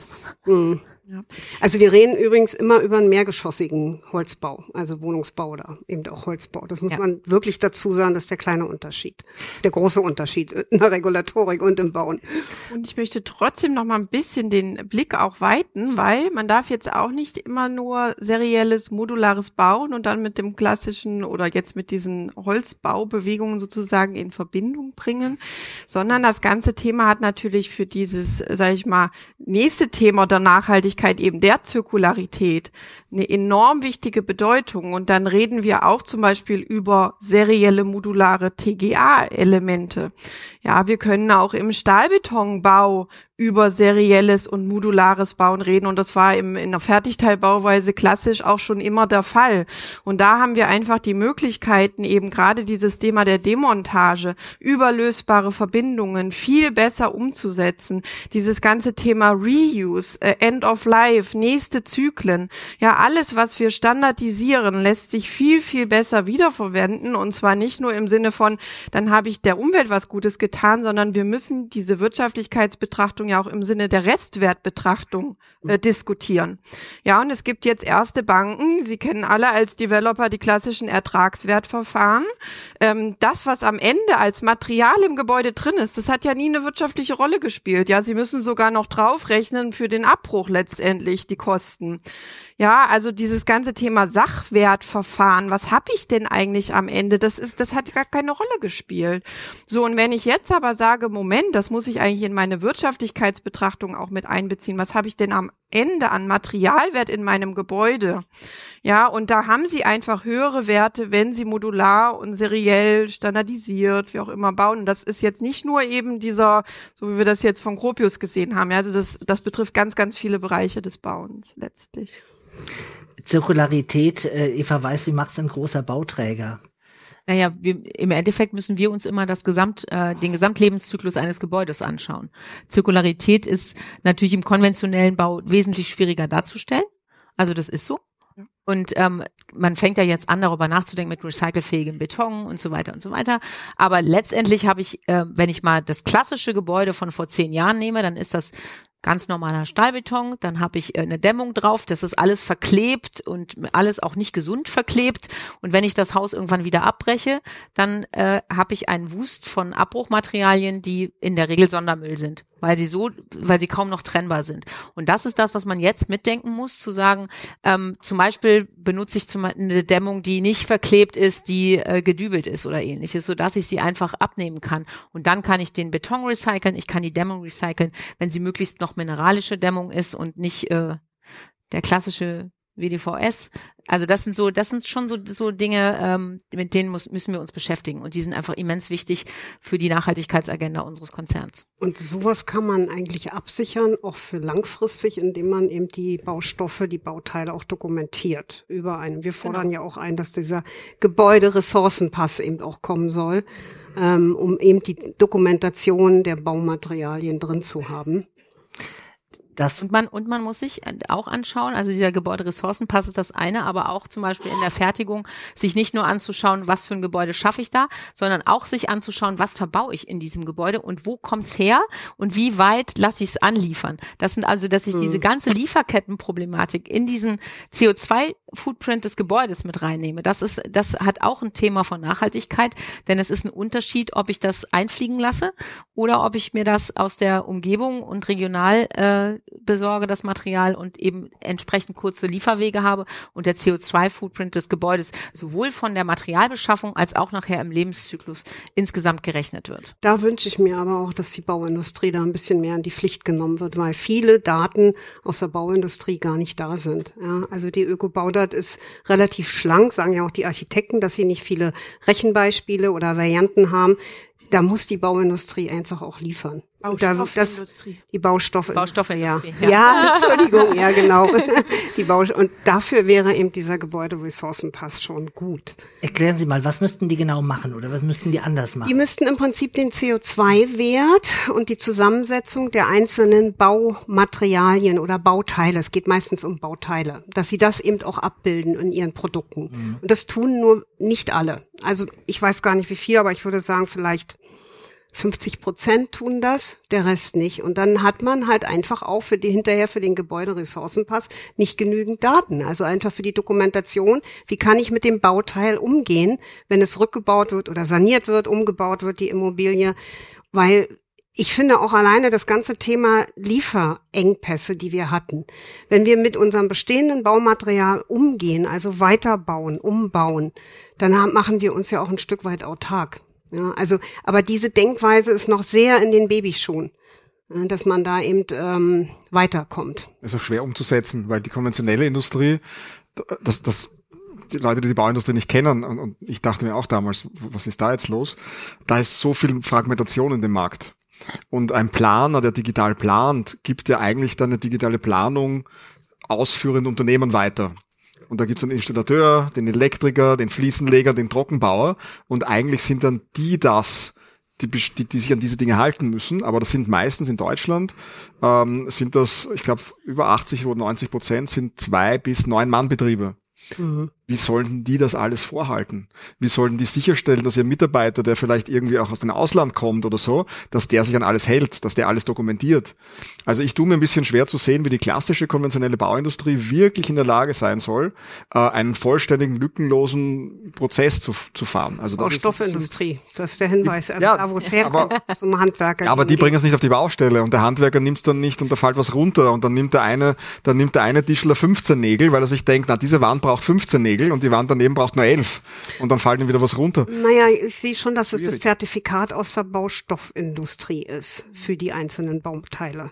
Mhm. Ja. Also wir reden übrigens immer über einen mehrgeschossigen Holzbau, also Wohnungsbau oder eben auch Holzbau. Das muss Ja. man wirklich dazu sagen, das ist der kleine Unterschied, der große Unterschied in der Regulatorik und im Bauen. Und ich möchte trotzdem noch mal ein bisschen den Blick auch weiten, weil man darf jetzt auch nicht immer nur serielles, modulares Bauen und dann mit dem klassischen oder jetzt mit diesen Holzbaubewegungen sozusagen in Verbindung bringen, sondern das ganze Thema hat natürlich für dieses, sage ich mal, nächste Thema der Nachhaltigkeit, eben der Zirkularität, eine enorm wichtige Bedeutung. Und dann reden wir auch zum Beispiel über serielle modulare T G A-Elemente. Ja, wir können auch im Stahlbetonbau über serielles und modulares Bauen reden und das war im, in der Fertigteilbauweise klassisch auch schon immer der Fall. Und da haben wir einfach die Möglichkeiten, eben gerade dieses Thema der Demontage, überlösbare Verbindungen viel besser umzusetzen. Dieses ganze Thema Reuse, äh, End of Life, nächste Zyklen, ja alles, was wir standardisieren, lässt sich viel, viel besser wiederverwenden und zwar nicht nur im Sinne von, dann habe ich der Umwelt was Gutes getan, sondern wir müssen diese Wirtschaftlichkeitsbetrachtung ja auch im Sinne der Restwertbetrachtung äh, diskutieren. Ja, und es gibt jetzt erste Banken, Sie kennen alle als Developer die klassischen Ertragswertverfahren. Ähm, das, was am Ende als Material im Gebäude drin ist, das hat ja nie eine wirtschaftliche Rolle gespielt. Ja, Sie müssen sogar noch draufrechnen für den Abbruch letztendlich die Kosten. Ja, also dieses ganze Thema Sachwertverfahren, was habe ich denn eigentlich am Ende? Das ist, das hat gar keine Rolle gespielt. So, und wenn ich jetzt aber sage, Moment, das muss ich eigentlich in meine Wirtschaftlichkeitsbetrachtung auch mit einbeziehen. Was habe ich denn am Ende an Materialwert in meinem Gebäude? Ja, und da haben Sie einfach höhere Werte, wenn Sie modular und seriell standardisiert, wie auch immer bauen. Und das ist jetzt nicht nur eben dieser, so wie wir das jetzt von Gropius gesehen haben. Ja, also das, das betrifft ganz, ganz viele Bereiche des Bauens letztlich. Zirkularität, äh, Eva Weiß, wie macht's ein großer Bauträger? Naja, wir, im Endeffekt müssen wir uns immer das Gesamt, äh, den Gesamtlebenszyklus eines Gebäudes anschauen. Zirkularität ist natürlich im konventionellen Bau wesentlich schwieriger darzustellen. Also das ist so. Und ähm, man fängt ja jetzt an, darüber nachzudenken mit recycelfähigem Beton und so weiter und so weiter. Aber letztendlich habe ich, äh, wenn ich mal das klassische Gebäude von vor zehn Jahren nehme, dann ist das ganz normaler Stahlbeton, dann habe ich eine Dämmung drauf, das ist alles verklebt und alles auch nicht gesund verklebt und wenn ich das Haus irgendwann wieder abbreche, dann äh, habe ich einen Wust von Abbruchmaterialien, die in der Regel Sondermüll sind, weil sie so, weil sie kaum noch trennbar sind. Und das ist das, was man jetzt mitdenken muss, zu sagen, ähm, zum Beispiel benutze ich zum Beispiel eine Dämmung, die nicht verklebt ist, die äh, gedübelt ist oder ähnliches, sodass ich sie einfach abnehmen kann. Und dann kann ich den Beton recyceln, ich kann die Dämmung recyceln, wenn sie möglichst noch mineralische Dämmung ist und nicht äh, der klassische W D V S. Also das sind so, das sind schon so so Dinge, ähm, mit denen muss, müssen wir uns beschäftigen und die sind einfach immens wichtig für die Nachhaltigkeitsagenda unseres Konzerns. Und sowas kann man eigentlich absichern, auch für langfristig, indem man eben die Baustoffe, die Bauteile auch dokumentiert über einen. Wir fordern genau. ja auch ein, dass dieser Gebäuderessourcenpass eben auch kommen soll, ähm, um eben die Dokumentation der Baumaterialien drin zu haben. Das und man und man muss sich auch anschauen, also dieser Gebäuderessourcenpass ist das eine, aber auch zum Beispiel in der Fertigung sich nicht nur anzuschauen, was für ein Gebäude schaffe ich da, sondern auch sich anzuschauen, was verbaue ich in diesem Gebäude und wo kommt's her und wie weit lasse ich es anliefern. Das sind also, dass ich mhm. diese ganze Lieferkettenproblematik in diesen C O zwei Footprint des Gebäudes mit reinnehme. Das ist, das hat auch ein Thema von Nachhaltigkeit, denn es ist ein Unterschied, ob ich das einfliegen lasse oder ob ich mir das aus der Umgebung und regional äh, besorge, das Material, und eben entsprechend kurze Lieferwege habe und der C O zwei Footprint des Gebäudes sowohl von der Materialbeschaffung als auch nachher im Lebenszyklus insgesamt gerechnet wird. Da wünsche ich mir aber auch, dass die Bauindustrie da ein bisschen mehr in die Pflicht genommen wird, weil viele Daten aus der Bauindustrie gar nicht da sind. Ja, also die Öko-Baudat ist relativ schlank, sagen ja auch die Architekten, dass sie nicht viele Rechenbeispiele oder Varianten haben. Da muss die Bauindustrie einfach auch liefern. Baustoffindustrie. Die Baustoffe. Baustoffindustrie. Ja. ja, Entschuldigung, ja genau. Die Bau und dafür wäre eben dieser Gebäuderessourcenpass schon gut. Erklären Sie mal, was müssten die genau machen oder was müssten die anders machen? Die müssten im Prinzip den C O zwei Wert und die Zusammensetzung der einzelnen Baumaterialien oder Bauteile, es geht meistens um Bauteile, dass sie das eben auch abbilden in ihren Produkten. Mhm. Und das tun nur nicht alle. Also ich weiß gar nicht wie viel, aber ich würde sagen vielleicht fünfzig Prozent tun das, der Rest nicht. Und dann hat man halt einfach auch für die hinterher für den Gebäuderessourcenpass nicht genügend Daten. Also einfach für die Dokumentation, wie kann ich mit dem Bauteil umgehen, wenn es rückgebaut wird oder saniert wird, umgebaut wird, die Immobilie. Weil ich finde auch alleine das ganze Thema Lieferengpässe, die wir hatten. Wenn wir mit unserem bestehenden Baumaterial umgehen, also weiterbauen, umbauen, dann haben, machen wir uns ja auch ein Stück weit autark. Ja, also, aber diese Denkweise ist noch sehr in den Babyschuhen, dass man da eben ähm, weiterkommt. Ist auch schwer umzusetzen, weil die konventionelle Industrie, das, das, die Leute, die die Bauindustrie nicht kennen, und, und ich dachte mir auch damals, was ist da jetzt los? Da ist so viel Fragmentation in dem Markt. Und ein Planer, der digital plant, gibt ja eigentlich dann eine digitale Planung ausführenden Unternehmen weiter. Und da gibt's einen Installateur, den Elektriker, den Fliesenleger, den Trockenbauer. Und eigentlich sind dann die das, die, die, die sich an diese Dinge halten müssen. Aber das sind meistens in Deutschland, ähm, sind das, ich glaube, über achtzig oder neunzig Prozent sind zwei bis neun Mann Betriebe. Mhm. Wie sollten die das alles vorhalten? Wie sollten die sicherstellen, dass ihr Mitarbeiter, der vielleicht irgendwie auch aus dem Ausland kommt oder so, dass der sich an alles hält, dass der alles dokumentiert? Also ich tue mir ein bisschen schwer zu sehen, wie die klassische konventionelle Bauindustrie wirklich in der Lage sein soll, äh, einen vollständigen, lückenlosen Prozess zu, zu fahren. Also das Baustoffindustrie, ist, das ist der Hinweis. Also ja, da, wo es herkommt, zum Handwerker. Ja, aber die bringen es nicht auf die Baustelle und der Handwerker nimmt es dann nicht und da fällt was runter und dann nimmt der eine, dann nimmt der eine Tischler fünfzehn Nägel, weil er sich denkt, na, diese Wand braucht fünfzehn Nägel und die Wand daneben braucht nur elf. Und dann fällt ihm wieder was runter. Naja, ich sehe schon, dass es das Zertifikat aus der Baustoffindustrie ist für die einzelnen Bauteile.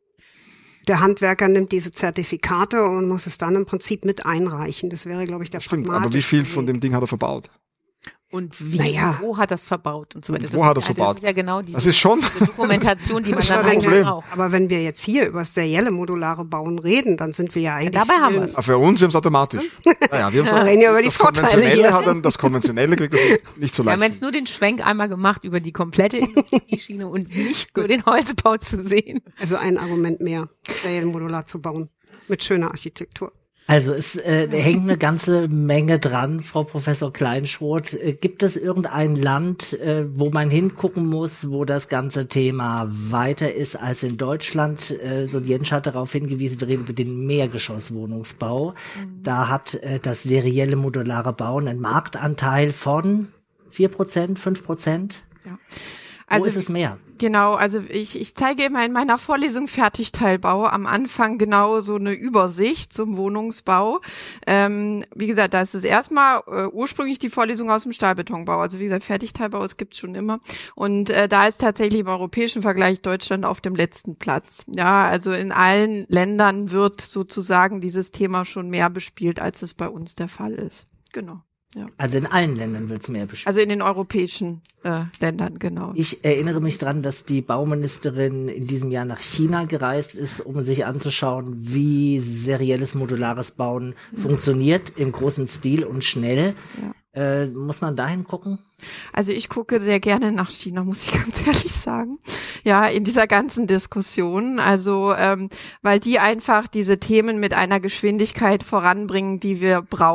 Der Handwerker nimmt diese Zertifikate und muss es dann im Prinzip mit einreichen. Das wäre, glaube ich, der Stimmt, aber wie viel von dem Ding hat er verbaut? Und wie, naja. wo hat das verbaut und so weiter. Wo hat er es verbaut? Das ist ja genau diese, das ist schon diese Dokumentation, die man das dann eigentlich eigentlich braucht. Aber wenn wir jetzt hier über das serielle modulare Bauen reden, dann sind wir ja eigentlich... Ja, dabei haben wir es. Für uns, wir haben es automatisch. Naja, wir ja, reden ja über die das Vorteile Konventionelle hier. hat dann, das Konventionelle kriegt das nicht so Wir leicht. haben jetzt nur den Schwenk einmal gemacht über die komplette Industrieschiene und nicht nur den Holzbau zu sehen. Also ein Argument mehr, seriell modular zu bauen. Mit schöner Architektur. Also es äh, hängt eine ganze Menge dran, Frau Professor Kleinschroth. Äh, gibt es irgendein Land, äh, wo man hingucken muss, wo das ganze Thema weiter ist als in Deutschland? Äh, so Jens hat darauf hingewiesen, wir reden über den Mehrgeschosswohnungsbau. Mhm. Da hat äh, das serielle modulare Bauen einen Marktanteil von vier Prozent, fünf Prozent. Ja. Wo Also, ist es mehr? Genau, also ich, ich zeige immer in meiner Vorlesung Fertigteilbau am Anfang genau so eine Übersicht zum Wohnungsbau. Ähm, wie gesagt, da ist es erstmal äh, ursprünglich die Vorlesung aus dem Stahlbetonbau. Also wie gesagt, Fertigteilbau, es gibt's schon immer. Und äh, da ist tatsächlich im europäischen Vergleich Deutschland auf dem letzten Platz. Ja, also in allen Ländern wird sozusagen dieses Thema schon mehr bespielt, als es bei uns der Fall ist. Genau. Ja. Also in allen Ländern wird es mehr bespielt. Also in den europäischen äh, Ländern, genau. Ich erinnere mich dran, dass die Bauministerin in diesem Jahr nach China gereist ist, um sich anzuschauen, wie serielles modulares Bauen mhm. funktioniert im großen Stil und schnell. Ja. Äh, muss man dahin gucken? Also ich gucke sehr gerne nach China, muss ich ganz ehrlich sagen. Ja, in dieser ganzen Diskussion. Also ähm, weil die einfach diese Themen mit einer Geschwindigkeit voranbringen, die wir brauchen.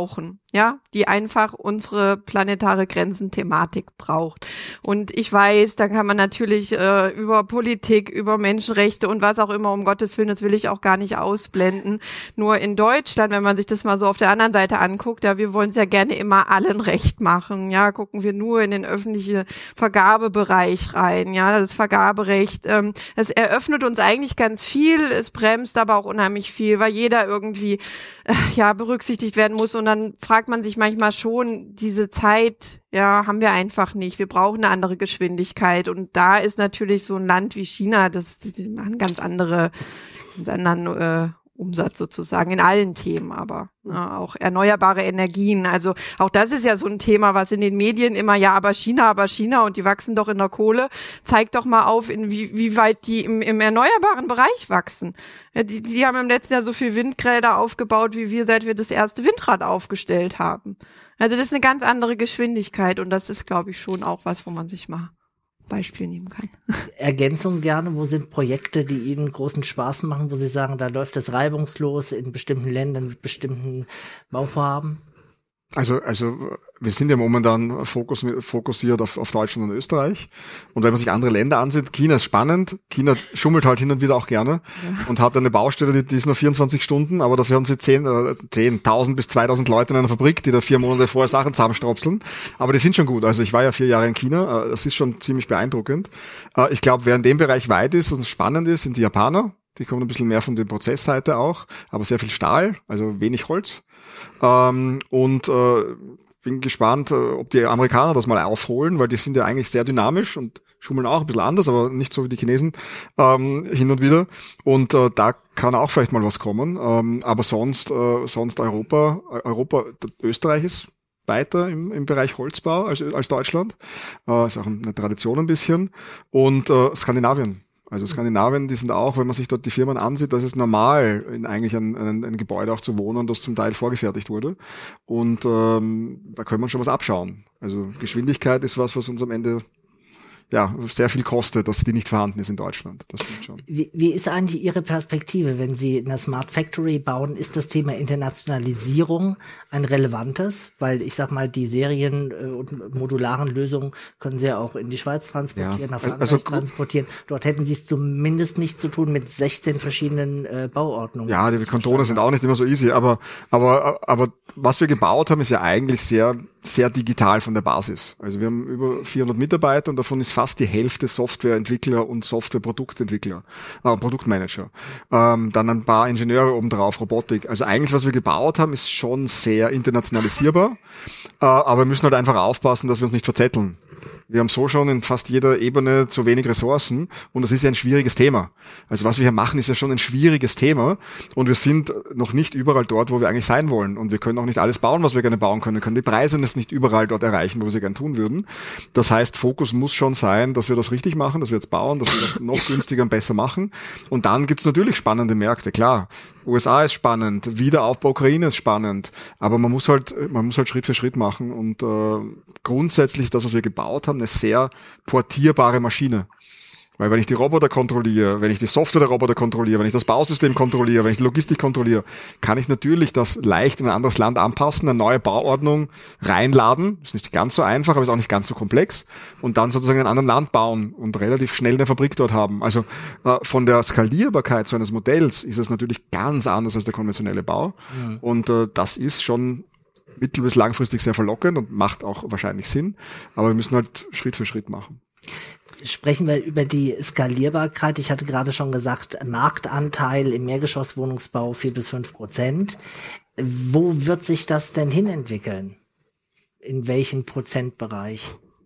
ja, die einfach unsere planetare Grenzen-Thematik braucht. Und ich weiß, da kann man natürlich äh, über Politik, über Menschenrechte und was auch immer, um Gottes Willen, das will ich auch gar nicht ausblenden. Nur in Deutschland, wenn man sich das mal so auf der anderen Seite anguckt, ja, wir wollen es ja gerne immer allen recht machen. Ja, gucken wir nur in den öffentlichen Vergabebereich rein. Ja, das Vergaberecht, ähm, es eröffnet uns eigentlich ganz viel, es bremst aber auch unheimlich viel, weil jeder irgendwie äh, ja berücksichtigt werden muss und dann fragt man sich manchmal schon, diese Zeit, ja, haben wir einfach nicht. Wir brauchen eine andere Geschwindigkeit und da ist natürlich so ein Land wie China, das die machen ganz andere, ganz anderen äh, Umsatz sozusagen in allen Themen, aber ja, auch erneuerbare Energien. Also auch das ist ja so ein Thema, was in den Medien immer, ja, aber China, aber China und die wachsen doch in der Kohle. Zeigt doch mal auf, in wie, wie weit die im, im erneuerbaren Bereich wachsen. Ja, die, die haben im letzten Jahr so viel Windräder aufgebaut, wie wir, seit wir das erste Windrad aufgestellt haben. Also das ist eine ganz andere Geschwindigkeit und das ist, glaube ich, schon auch was, wo man sich mal Beispiel nehmen kann. Ergänzung gerne, wo sind Projekte, die Ihnen großen Spaß machen, wo Sie sagen, da läuft es reibungslos in bestimmten Ländern mit bestimmten Bauvorhaben? Also, also wir sind ja momentan fokus, fokussiert auf, auf Deutschland und Österreich. Und wenn man sich andere Länder ansieht, China ist spannend. China schummelt halt hin und wieder auch gerne ja. und hat eine Baustelle, die, die ist nur vierundzwanzig Stunden, aber dafür haben sie zehn, zehntausend bis zweitausend Leute in einer Fabrik, die da vier Monate vorher Sachen zusammenstropseln. Aber die sind schon gut. Also ich war ja vier Jahre in China. Das ist schon ziemlich beeindruckend. Ich glaube, wer in dem Bereich weit ist und spannend ist, sind die Japaner. Die kommen ein bisschen mehr von der Prozessseite auch, aber sehr viel Stahl, also wenig Holz. Ähm, und äh, bin gespannt, ob die Amerikaner das mal aufholen, weil die sind ja eigentlich sehr dynamisch und schummeln auch ein bisschen anders, aber nicht so wie die Chinesen ähm, hin und wieder. Und äh, da kann auch vielleicht mal was kommen. Ähm, aber sonst, äh, sonst Europa, Europa, Österreich ist weiter im, im Bereich Holzbau als, als Deutschland. Äh, ist auch eine Tradition ein bisschen. Und äh, Skandinavien. Also Skandinavien, die sind auch, wenn man sich dort die Firmen ansieht, das ist normal, in eigentlich ein, ein, ein Gebäude auch zu wohnen, das zum Teil vorgefertigt wurde. Und ähm, da können wir schon was abschauen. Also Geschwindigkeit ist was, was uns am Ende ja sehr viel kostet, dass die nicht vorhanden ist in Deutschland. Das stimmt schon. Wie, wie ist eigentlich Ihre Perspektive, wenn Sie eine Smart Factory bauen? Ist das Thema Internationalisierung ein relevantes? Weil ich sag mal, die Serien äh, und modularen Lösungen können Sie ja auch in die Schweiz transportieren, ja. nach Frankreich also, transportieren. Dort hätten Sie es zumindest nicht zu tun mit sechzehn verschiedenen äh, Bauordnungen. Ja, die Kantone sind auch nicht immer so easy, aber aber aber was wir gebaut haben, ist ja eigentlich sehr sehr digital von der Basis. Also wir haben über vierhundert Mitarbeiter und davon ist fast die Hälfte Softwareentwickler und Softwareproduktentwickler, äh, Produktmanager. Ähm, dann ein paar Ingenieure obendrauf, Robotik. Also eigentlich, was wir gebaut haben, ist schon sehr internationalisierbar, äh, aber wir müssen halt einfach aufpassen, dass wir uns nicht verzetteln. Wir haben so schon in fast jeder Ebene zu wenig Ressourcen und das ist ja ein schwieriges Thema. Also was wir hier machen, ist ja schon ein schwieriges Thema und wir sind noch nicht überall dort, wo wir eigentlich sein wollen und wir können auch nicht alles bauen, was wir gerne bauen können. Wir können die Preise nicht überall dort erreichen, wo wir sie gerne tun würden. Das heißt, Fokus muss schon sein, dass wir das richtig machen, dass wir jetzt bauen, dass wir das noch günstiger und besser machen. Und dann gibt's natürlich spannende Märkte, klar. U S A ist spannend, Wiederaufbau Ukraine ist spannend, aber man muss halt, man muss halt Schritt für Schritt machen und äh, grundsätzlich das, was wir gebaut haben, eine sehr portierbare Maschine. Weil wenn ich die Roboter kontrolliere, wenn ich die Software der Roboter kontrolliere, wenn ich das Bausystem kontrolliere, wenn ich die Logistik kontrolliere, kann ich natürlich das leicht in ein anderes Land anpassen, eine neue Bauordnung reinladen. Ist nicht ganz so einfach, aber ist auch nicht ganz so komplex. Und dann sozusagen in einem anderen Land bauen und relativ schnell eine Fabrik dort haben. Also äh, von der Skalierbarkeit so eines Modells ist es natürlich ganz anders als der konventionelle Bau. Mhm. Und äh, das ist schon mittel- bis langfristig sehr verlockend und macht auch wahrscheinlich Sinn. Aber wir müssen halt Schritt für Schritt machen. Sprechen wir über die Skalierbarkeit. Ich hatte gerade schon gesagt, Marktanteil im Mehrgeschosswohnungsbau vier bis fünf Prozent. Wo wird sich das denn hinentwickeln? In welchen Prozentbereich?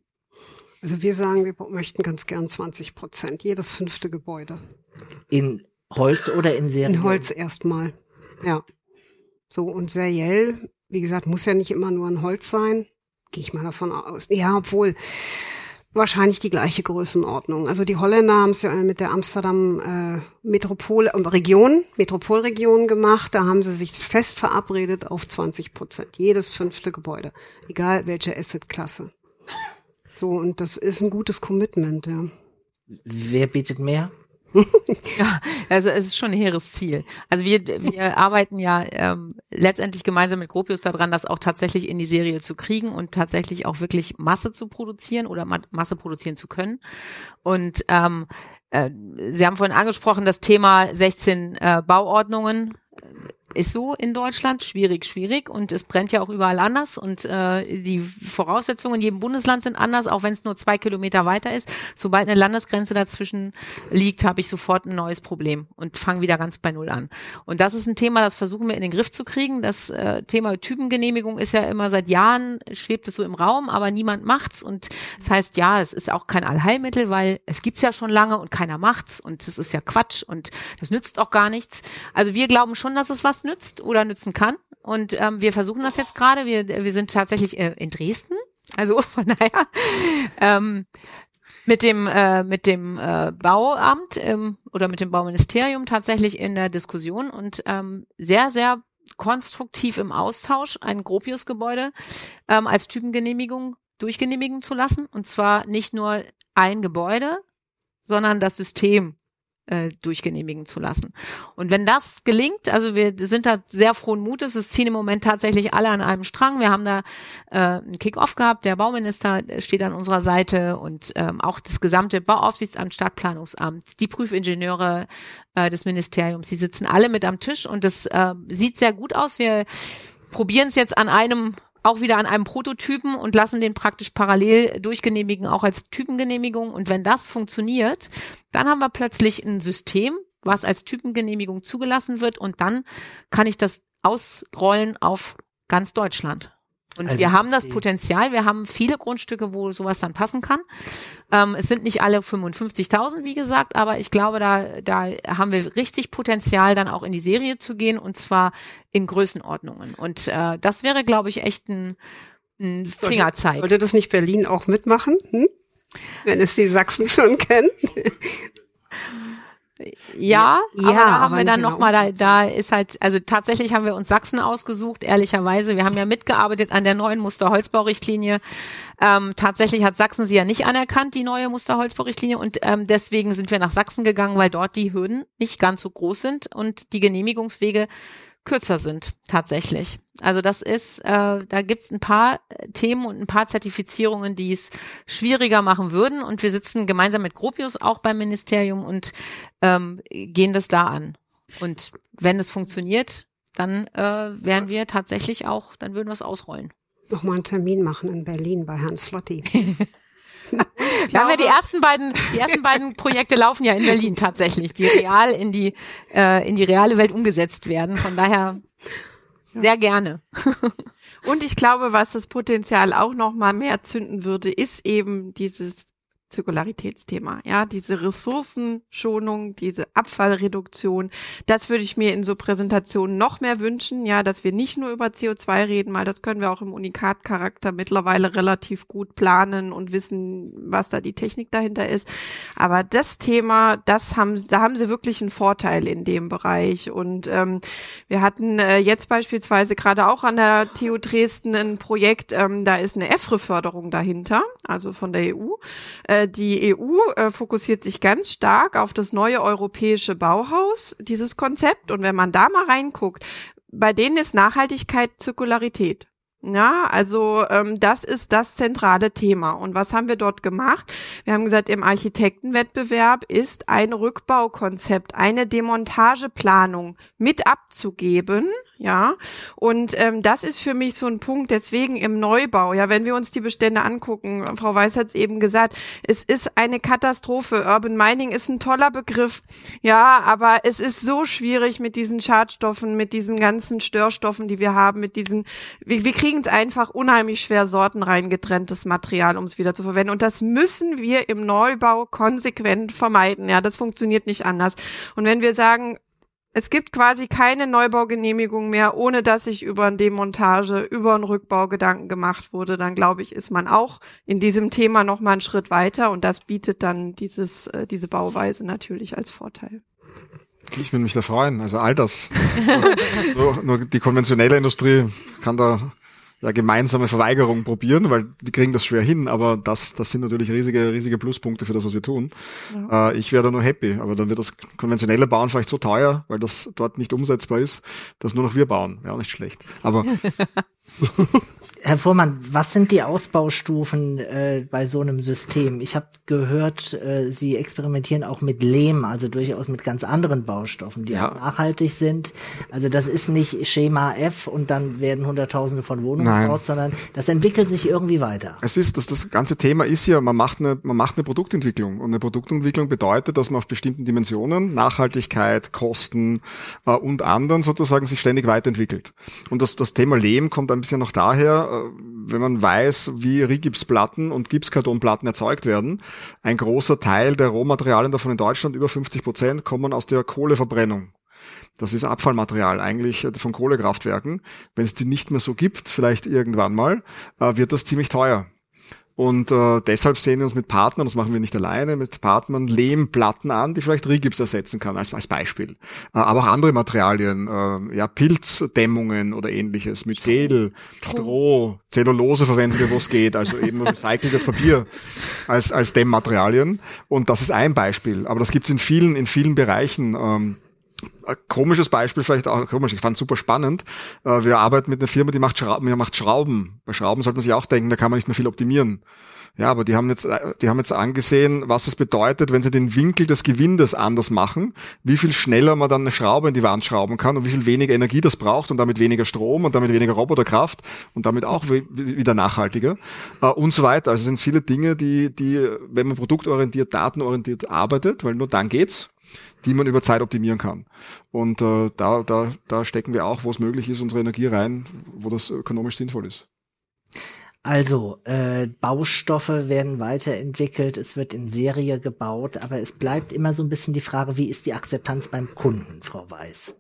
Also wir sagen, wir möchten ganz gern zwanzig Prozent, jedes fünfte Gebäude. In Holz oder in Serie? In Holz erstmal, ja. So, und seriell, wie gesagt, muss ja nicht immer nur ein Holz sein. Gehe ich mal davon aus. Ja, obwohl wahrscheinlich die gleiche Größenordnung. Also die Holländer haben es ja mit der Amsterdam äh, Metropol äh, Region, Metropolregion gemacht. Da haben sie sich fest verabredet auf zwanzig Prozent. Jedes fünfte Gebäude, egal welche Assetklasse. So, und das ist ein gutes Commitment, ja. Wer bietet mehr? Ja, also es ist schon ein hehres Ziel. Also wir wir arbeiten ja ähm, letztendlich gemeinsam mit Gropius daran, das auch tatsächlich in die Serie zu kriegen und tatsächlich auch wirklich Masse zu produzieren oder Ma- Masse produzieren zu können. Und ähm, äh, Sie haben vorhin angesprochen, das Thema sechzehn äh, Bauordnungen ist so in Deutschland schwierig, schwierig und es brennt ja auch überall anders und äh, die Voraussetzungen in jedem Bundesland sind anders, auch wenn es nur zwei Kilometer weiter ist. Sobald eine Landesgrenze dazwischen liegt, habe ich sofort ein neues Problem und fange wieder ganz bei Null an. Und das ist ein Thema, das versuchen wir in den Griff zu kriegen. Das äh, Thema Typengenehmigung ist ja immer seit Jahren, schwebt es so im Raum, aber niemand macht's und das heißt, ja, es ist auch kein Allheilmittel, weil es gibt's ja schon lange und keiner macht's und das ist ja Quatsch und das nützt auch gar nichts. Also wir glauben schon, dass es was nützt oder nützen kann. Und ähm, wir versuchen das jetzt gerade. Wir wir sind tatsächlich äh, in Dresden. Also von daher ähm, mit dem äh, mit dem äh, Bauamt ähm, oder mit dem Bauministerium tatsächlich in der Diskussion und ähm, sehr, sehr konstruktiv im Austausch ein Gropius-Gebäude ähm, als Typengenehmigung durchgenehmigen zu lassen. Und zwar nicht nur ein Gebäude, sondern das System äh, durchgenehmigen zu lassen. Und wenn das gelingt, also wir sind da sehr frohen Mutes, es ziehen im Moment tatsächlich alle an einem Strang. Wir haben da äh, einen Kick-Off gehabt, der Bauminister steht an unserer Seite und ähm, auch das gesamte Bauaufsichtsamt, Stadtplanungsamt, die Prüfingenieure äh, des Ministeriums, die sitzen alle mit am Tisch und das äh, sieht sehr gut aus. Wir probieren es jetzt an einem auch wieder an einem Prototypen und lassen den praktisch parallel durchgenehmigen, auch als Typengenehmigung. Und wenn das funktioniert, dann haben wir plötzlich ein System, was als Typengenehmigung zugelassen wird und dann kann ich das ausrollen auf ganz Deutschland. Und also wir haben das Potenzial, wir haben viele Grundstücke, wo sowas dann passen kann. Ähm, es sind nicht alle fünfundfünfzigtausend, wie gesagt, aber ich glaube, da da haben wir richtig Potenzial, dann auch in die Serie zu gehen und zwar in Größenordnungen. Und äh, das wäre, glaube ich, echt ein, ein Fingerzeig. Sollte das nicht Berlin auch mitmachen, hm? Wenn es die Sachsen schon kennen? Ja, ja, aber da haben aber wir dann nicht nochmal, da, da ist halt, also tatsächlich haben wir uns Sachsen ausgesucht, ehrlicherweise. Wir haben ja mitgearbeitet an der neuen Musterholzbaurichtlinie. Ähm, tatsächlich hat Sachsen sie ja nicht anerkannt, die neue Musterholzbaurichtlinie. Und ähm, deswegen sind wir nach Sachsen gegangen, weil dort die Hürden nicht ganz so groß sind und die Genehmigungswege kürzer sind, tatsächlich. Also das ist, äh, da gibt's ein paar Themen und ein paar Zertifizierungen, die es schwieriger machen würden. Und wir sitzen gemeinsam mit Gropius auch beim Ministerium und ähm, gehen das da an. Und wenn es funktioniert, dann äh, werden wir tatsächlich auch, dann würden wir es ausrollen. Nochmal einen Termin machen in Berlin bei Herrn Slotti. Da haben wir die ersten beiden, die ersten beiden Projekte laufen ja in Berlin tatsächlich, die real in die äh, in die reale Welt umgesetzt werden. Von daher sehr gerne. Und ich glaube, was das Potenzial auch noch mal mehr zünden würde, ist eben dieses Zirkularitätsthema, ja, diese Ressourcenschonung, diese Abfallreduktion, das würde ich mir in so Präsentationen noch mehr wünschen, ja, dass wir nicht nur über C O zwei reden, weil das können wir auch im Unikatcharakter mittlerweile relativ gut planen und wissen, was da die Technik dahinter ist, aber das Thema, das haben, da haben sie wirklich einen Vorteil in dem Bereich und ähm, wir hatten äh, jetzt beispielsweise gerade auch an der T U Dresden ein Projekt, ähm, da ist eine E F R E-Förderung dahinter, also von der E U. Äh, Die E U äh, fokussiert sich ganz stark auf das neue europäische Bauhaus, dieses Konzept. Und wenn man da mal reinguckt, bei denen ist Nachhaltigkeit Zirkularität. Ja, also ähm, das ist das zentrale Thema. Und was haben wir dort gemacht? Wir haben gesagt, im Architektenwettbewerb ist ein Rückbaukonzept, eine Demontageplanung mit abzugeben. Ja, und ähm, das ist für mich so ein Punkt, deswegen im Neubau, ja, wenn wir uns die Bestände angucken, Frau Weiß hat es eben gesagt, es ist eine Katastrophe. Urban Mining ist ein toller Begriff, ja, aber es ist so schwierig mit diesen Schadstoffen, mit diesen ganzen Störstoffen, die wir haben, mit diesen, wir, wir kriegen es einfach unheimlich schwer, sortenreingetrenntes Material, um es wieder zu verwenden. Und das müssen wir im Neubau konsequent vermeiden. Ja, das funktioniert nicht anders. Und wenn wir sagen, es gibt quasi keine Neubaugenehmigung mehr, ohne dass sich über eine Demontage, über einen Rückbau Gedanken gemacht wurde, dann glaube ich, ist man auch in diesem Thema noch mal einen Schritt weiter und das bietet dann dieses, äh, diese Bauweise natürlich als Vorteil. Ich würde mich da freuen, also all das. nur, nur die konventionelle Industrie kann da ja, gemeinsame Verweigerung probieren, weil die kriegen das schwer hin, aber das, das sind natürlich riesige, riesige Pluspunkte für das, was wir tun. Ja. Äh, ich wäre da nur happy, aber dann wird das konventionelle Bauen vielleicht so teuer, weil das dort nicht umsetzbar ist, dass nur noch wir bauen. Wäre auch nicht schlecht. Aber Herr Fuhrmann, was sind die Ausbaustufen äh, bei so einem System? Ich habe gehört, äh, Sie experimentieren auch mit Lehm, also durchaus mit ganz anderen Baustoffen, die ja. auch nachhaltig sind. Also das ist nicht Schema F und dann werden Hunderttausende von Wohnungen Nein. gebaut, sondern das entwickelt sich irgendwie weiter. Es ist, das, das ganze Thema ist ja, man macht eine, man macht eine Produktentwicklung und eine Produktentwicklung bedeutet, dass man auf bestimmten Dimensionen, Nachhaltigkeit, Kosten äh, und anderen sozusagen sich ständig weiterentwickelt. Und das, das Thema Lehm kommt ein bisschen noch daher, wenn man weiß, wie Rigipsplatten und Gipskartonplatten erzeugt werden. Ein großer Teil der Rohmaterialien davon in Deutschland, über fünfzig Prozent, kommen aus der Kohleverbrennung. Das ist Abfallmaterial eigentlich von Kohlekraftwerken. Wenn es die nicht mehr so gibt, vielleicht irgendwann mal, wird das ziemlich teuer. Und äh, deshalb sehen wir uns mit Partnern, das machen wir nicht alleine, mit Partnern Lehmplatten an, die vielleicht Rigips ersetzen kann, als, als Beispiel. Äh, aber auch andere Materialien, äh, ja Pilzdämmungen oder ähnliches, Mycel, Stroh, Zellulose verwenden wir, wo es geht, also eben recyceltes Papier als als Dämmmaterialien. Und das ist ein Beispiel, aber das gibt's in vielen in vielen Bereichen. Ähm, Ein komisches Beispiel, vielleicht auch komisch, ich fand es super spannend. Wir arbeiten mit einer Firma, die macht Schrauben, die macht Schrauben. Bei Schrauben sollte man sich auch denken, da kann man nicht mehr viel optimieren. Ja, aber die haben jetzt, die haben jetzt angesehen, was es bedeutet, wenn sie den Winkel des Gewindes anders machen, wie viel schneller man dann eine Schraube in die Wand schrauben kann und wie viel weniger Energie das braucht und damit weniger Strom und damit weniger Roboterkraft und damit auch wieder nachhaltiger und so weiter. Also es sind viele Dinge, die, die, wenn man produktorientiert, datenorientiert arbeitet, weil nur dann geht's, die man über Zeit optimieren kann. Und äh, da, da, da stecken wir auch, wo es möglich ist, unsere Energie rein, wo das ökonomisch sinnvoll ist. Also, äh, Baustoffe werden weiterentwickelt, es wird in Serie gebaut, aber es bleibt immer so ein bisschen die Frage, wie ist die Akzeptanz beim Kunden, Frau Weiß?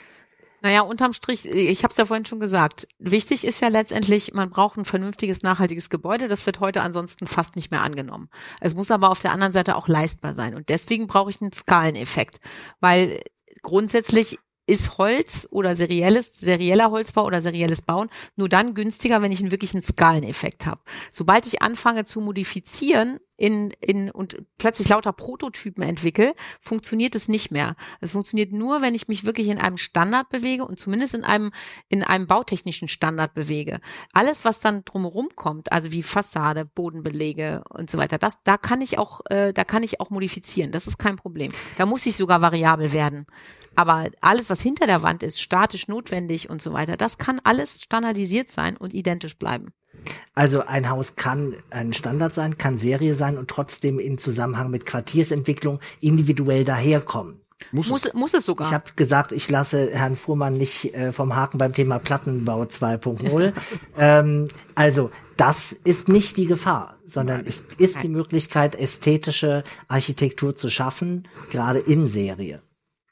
Naja, unterm Strich, ich habe es ja vorhin schon gesagt, wichtig ist ja letztendlich, man braucht ein vernünftiges, nachhaltiges Gebäude. Das wird heute ansonsten fast nicht mehr angenommen. Es muss aber auf der anderen Seite auch leistbar sein. Und deswegen brauche ich einen Skaleneffekt, weil grundsätzlich ist Holz oder serielles, serieller Holzbau oder serielles Bauen nur dann günstiger, wenn ich einen wirklichen Skaleneffekt habe. Sobald ich anfange zu modifizieren in, in, und plötzlich lauter Prototypen entwickle, funktioniert es nicht mehr. Es funktioniert nur, wenn ich mich wirklich in einem Standard bewege und zumindest in einem, in einem bautechnischen Standard bewege. Alles, was dann drumherum kommt, also wie Fassade, Bodenbelege und so weiter, das, da kann ich auch, äh, da kann ich auch modifizieren. Das ist kein Problem. Da muss ich sogar variabel werden. Aber alles, was hinter der Wand ist, statisch notwendig und so weiter, das kann alles standardisiert sein und identisch bleiben. Also ein Haus kann ein Standard sein, kann Serie sein und trotzdem in Zusammenhang mit Quartiersentwicklung individuell daherkommen. Muss, muss, es. muss es sogar. Ich habe gesagt, ich lasse Herrn Fuhrmann nicht äh, vom Haken beim Thema Plattenbau zwei Punkt null. ähm, also das ist nicht die Gefahr, sondern es ist die Möglichkeit, ästhetische Architektur zu schaffen, gerade in Serie.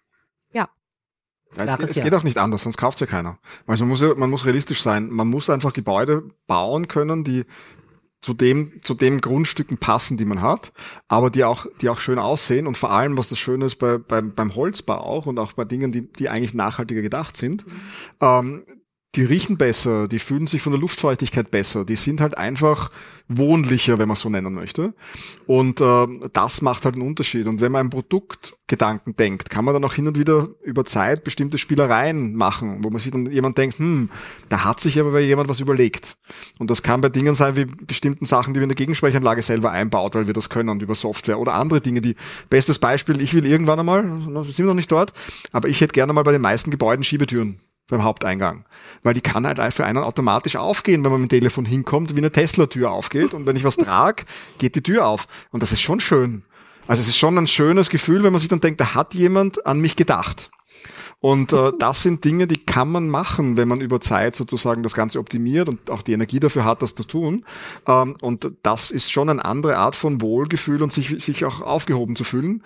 Ja. Ja, es, es ja. geht auch nicht anders, sonst kauft's ja keiner. Also man muss ja, man muss realistisch sein. Man muss einfach Gebäude bauen können, die zu dem, zu dem Grundstücken passen, die man hat, aber die auch, die auch schön aussehen und vor allem, was das Schöne ist bei, beim, beim Holzbau auch und auch bei Dingen, die, die eigentlich nachhaltiger gedacht sind, mhm. ähm, die riechen besser, die fühlen sich von der Luftfeuchtigkeit besser, die sind halt einfach wohnlicher, wenn man es so nennen möchte. Und äh, das macht halt einen Unterschied. Und wenn man einen Produktgedanken denkt, kann man dann auch hin und wieder über Zeit bestimmte Spielereien machen, wo man sich dann jemand denkt, hm, da hat sich aber jemand was überlegt. Und das kann bei Dingen sein wie bestimmten Sachen, die wir in der Gegensprechanlage selber einbaut, weil wir das können über Software oder andere Dinge, die, bestes Beispiel, ich will irgendwann einmal, sind wir noch nicht dort, aber ich hätte gerne mal bei den meisten Gebäuden Schiebetüren beim Haupteingang. Weil die kann halt für einen automatisch aufgehen, wenn man mit dem Telefon hinkommt, wie eine Tesla-Tür aufgeht. Und wenn ich was trage, geht die Tür auf. Und das ist schon schön. Also es ist schon ein schönes Gefühl, wenn man sich dann denkt, da hat jemand an mich gedacht. Und äh, das sind Dinge, die kann man machen, wenn man über Zeit sozusagen das Ganze optimiert und auch die Energie dafür hat, das zu tun. Ähm, und das ist schon eine andere Art von Wohlgefühl und sich, sich auch aufgehoben zu fühlen,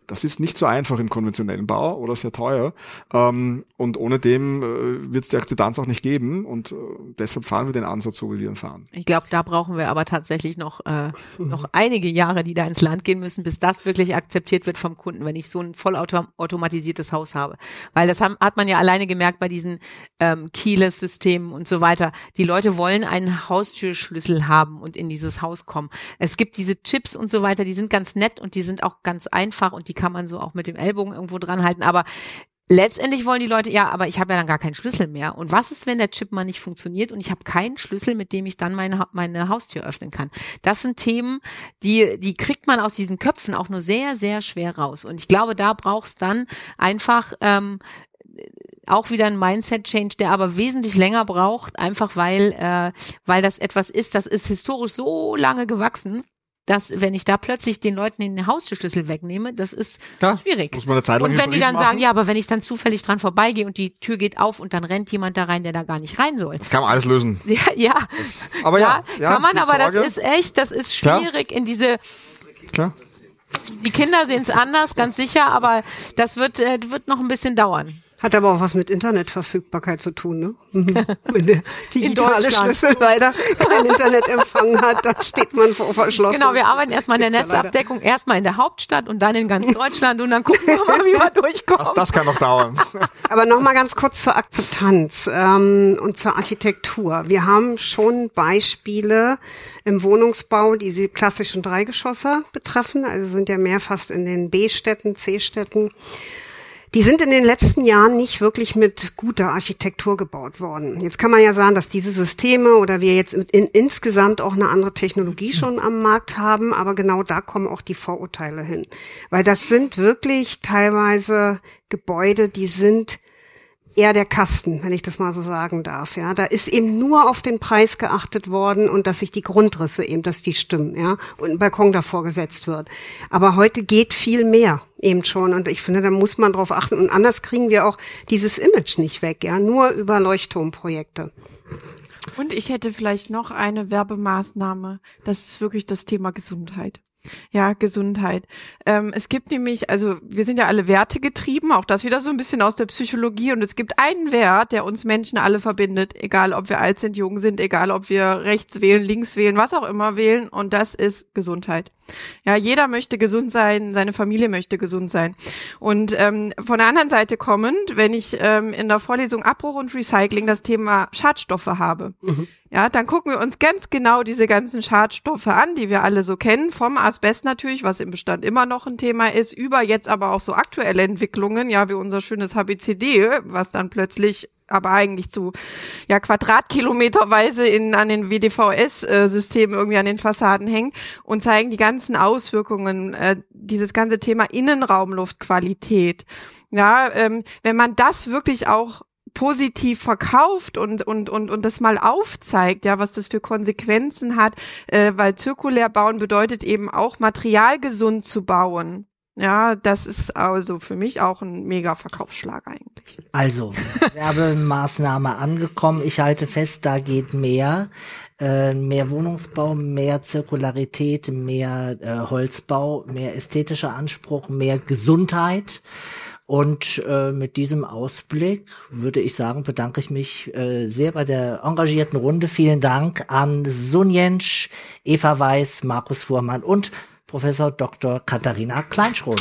Das ist nicht so einfach im konventionellen Bau oder sehr teuer. Ähm, und ohne dem äh, wird es die Akzeptanz auch nicht geben. Und äh, deshalb fahren wir den Ansatz so, wie wir ihn fahren. Ich glaube, da brauchen wir aber tatsächlich noch äh, noch einige Jahre, die da ins Land gehen müssen, bis das wirklich akzeptiert wird vom Kunden, wenn ich so ein vollautomatisiertes Haus habe. Weil das haben, hat man ja alleine gemerkt bei diesen ähm, Keyless-Systemen und so weiter. Die Leute wollen einen Haustürschlüssel haben und in dieses Haus kommen. Es gibt diese Chips und so weiter, die sind ganz nett und die sind auch ganz einfach und die kann man so auch mit dem Ellbogen irgendwo dran halten, aber letztendlich wollen die Leute, ja, aber ich habe ja dann gar keinen Schlüssel mehr. Und was ist, wenn der Chip mal nicht funktioniert und ich habe keinen Schlüssel, mit dem ich dann meine meine Haustür öffnen kann? Das sind Themen, die die kriegt man aus diesen Köpfen auch nur sehr, sehr schwer raus. Und ich glaube, da braucht es dann einfach ähm, auch wieder ein Mindset-Change, der aber wesentlich länger braucht, einfach weil äh, weil das etwas ist, das ist historisch so lange gewachsen, dass, wenn ich da plötzlich den Leuten den Haustürschlüssel wegnehme, das ist ja, schwierig. Muss man eine Zeit lang und wenn die dann machen. sagen, ja, aber wenn ich dann zufällig dran vorbeigehe und die Tür geht auf und dann rennt jemand da rein, der da gar nicht rein soll. Das kann man alles lösen. Ja, ja. Das, aber ja, ja, ja kann man, aber Sorge. das ist echt, das ist schwierig Klar. in diese, Klar. Die Kinder sehen es anders, ganz sicher, aber das wird, äh, wird noch ein bisschen dauern. Hat aber auch was mit Internetverfügbarkeit zu tun, ne? Wenn der digitale Schlüssel leider kein Internetempfang hat, dann steht man vor verschlossen. Genau, wir arbeiten erstmal in der Netzabdeckung, erstmal in der Hauptstadt und dann in ganz Deutschland und dann gucken wir mal, wie wir durchkommen. Das, das kann noch dauern. Aber nochmal ganz kurz zur Akzeptanz ähm, und zur Architektur. Wir haben schon Beispiele im Wohnungsbau, die die klassischen Dreigeschosse betreffen, also sind ja mehr fast in den B-Städten, C-Städten. Die sind in den letzten Jahren nicht wirklich mit guter Architektur gebaut worden. Jetzt kann man ja sagen, dass diese Systeme oder wir jetzt in, insgesamt auch eine andere Technologie schon am Markt haben, aber genau da kommen auch die Vorurteile hin. Weil das sind wirklich teilweise Gebäude, die sind eher der Kasten, wenn ich das mal so sagen darf, ja. Da ist eben nur auf den Preis geachtet worden und dass sich die Grundrisse eben, dass die stimmen, ja. Und ein Balkon davor gesetzt wird. Aber heute geht viel mehr eben schon und ich finde, da muss man drauf achten und anders kriegen wir auch dieses Image nicht weg, ja. Nur über Leuchtturmprojekte. Und ich hätte vielleicht noch eine Werbemaßnahme. Das ist wirklich das Thema Gesundheit. Ja, Gesundheit. Ähm, es gibt nämlich, also wir sind ja alle Werte getrieben, auch das wieder so ein bisschen aus der Psychologie und es gibt einen Wert, der uns Menschen alle verbindet, egal ob wir alt sind, jung sind, egal ob wir rechts wählen, links wählen, was auch immer wählen und das ist Gesundheit. Ja, jeder möchte gesund sein, seine Familie möchte gesund sein. Und ähm, von der anderen Seite kommend, wenn ich ähm, in der Vorlesung Abbruch und Recycling das Thema Schadstoffe habe, mhm. ja, dann gucken wir uns ganz genau diese ganzen Schadstoffe an, die wir alle so kennen, vom Asbest natürlich, was im Bestand immer noch ein Thema ist, über jetzt aber auch so aktuelle Entwicklungen, ja, wie unser schönes H B C D, was dann plötzlich aber eigentlich zu ja Quadratkilometerweise in an den W D V S-Systemen irgendwie an den Fassaden hängen und zeigen die ganzen Auswirkungen, äh, dieses ganze Thema Innenraumluftqualität. Ja, ähm, wenn man das wirklich auch positiv verkauft und und und und das mal aufzeigt, ja, was das für Konsequenzen hat, äh, weil zirkulär bauen bedeutet eben auch materialgesund zu bauen. Ja, das ist also für mich auch ein mega Verkaufsschlag eigentlich. Also, Werbemaßnahme angekommen. Ich halte fest, da geht mehr. Äh, mehr Wohnungsbau, mehr Zirkularität, mehr äh, Holzbau, mehr ästhetischer Anspruch, mehr Gesundheit. Und äh, mit diesem Ausblick würde ich sagen, bedanke ich mich äh, sehr bei der engagierten Runde. Vielen Dank an Sun Jentsch, Eva Weiß, Markus Fuhrmann und Professor Doktor Katharina Kleinschroth.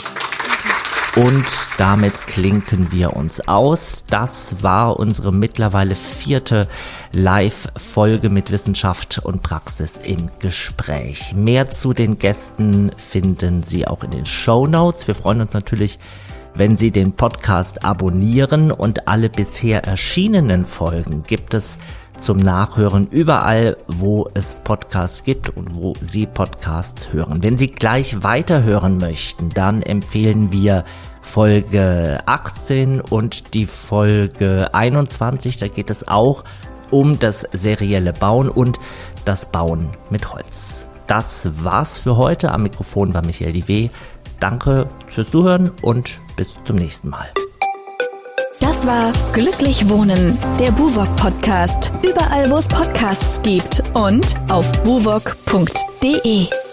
Und damit klinken wir uns aus. Das war unsere mittlerweile vierte Live-Folge mit Wissenschaft und Praxis im Gespräch. Mehr zu den Gästen finden Sie auch in den Shownotes. Wir freuen uns natürlich, wenn Sie den Podcast abonnieren, und alle bisher erschienenen Folgen gibt es zum Nachhören überall, wo es Podcasts gibt und wo Sie Podcasts hören. Wenn Sie gleich weiterhören möchten, dann empfehlen wir Folge achtzehn und die Folge einundzwanzig. Da geht es auch um das serielle Bauen und das Bauen mit Holz. Das war's für heute. Am Mikrofon war Michael Divé. Danke fürs Zuhören und bis zum nächsten Mal. Das war Glücklich Wohnen, der BUWOG-Podcast. Überall, wo es Podcasts gibt und auf buwog punkt de.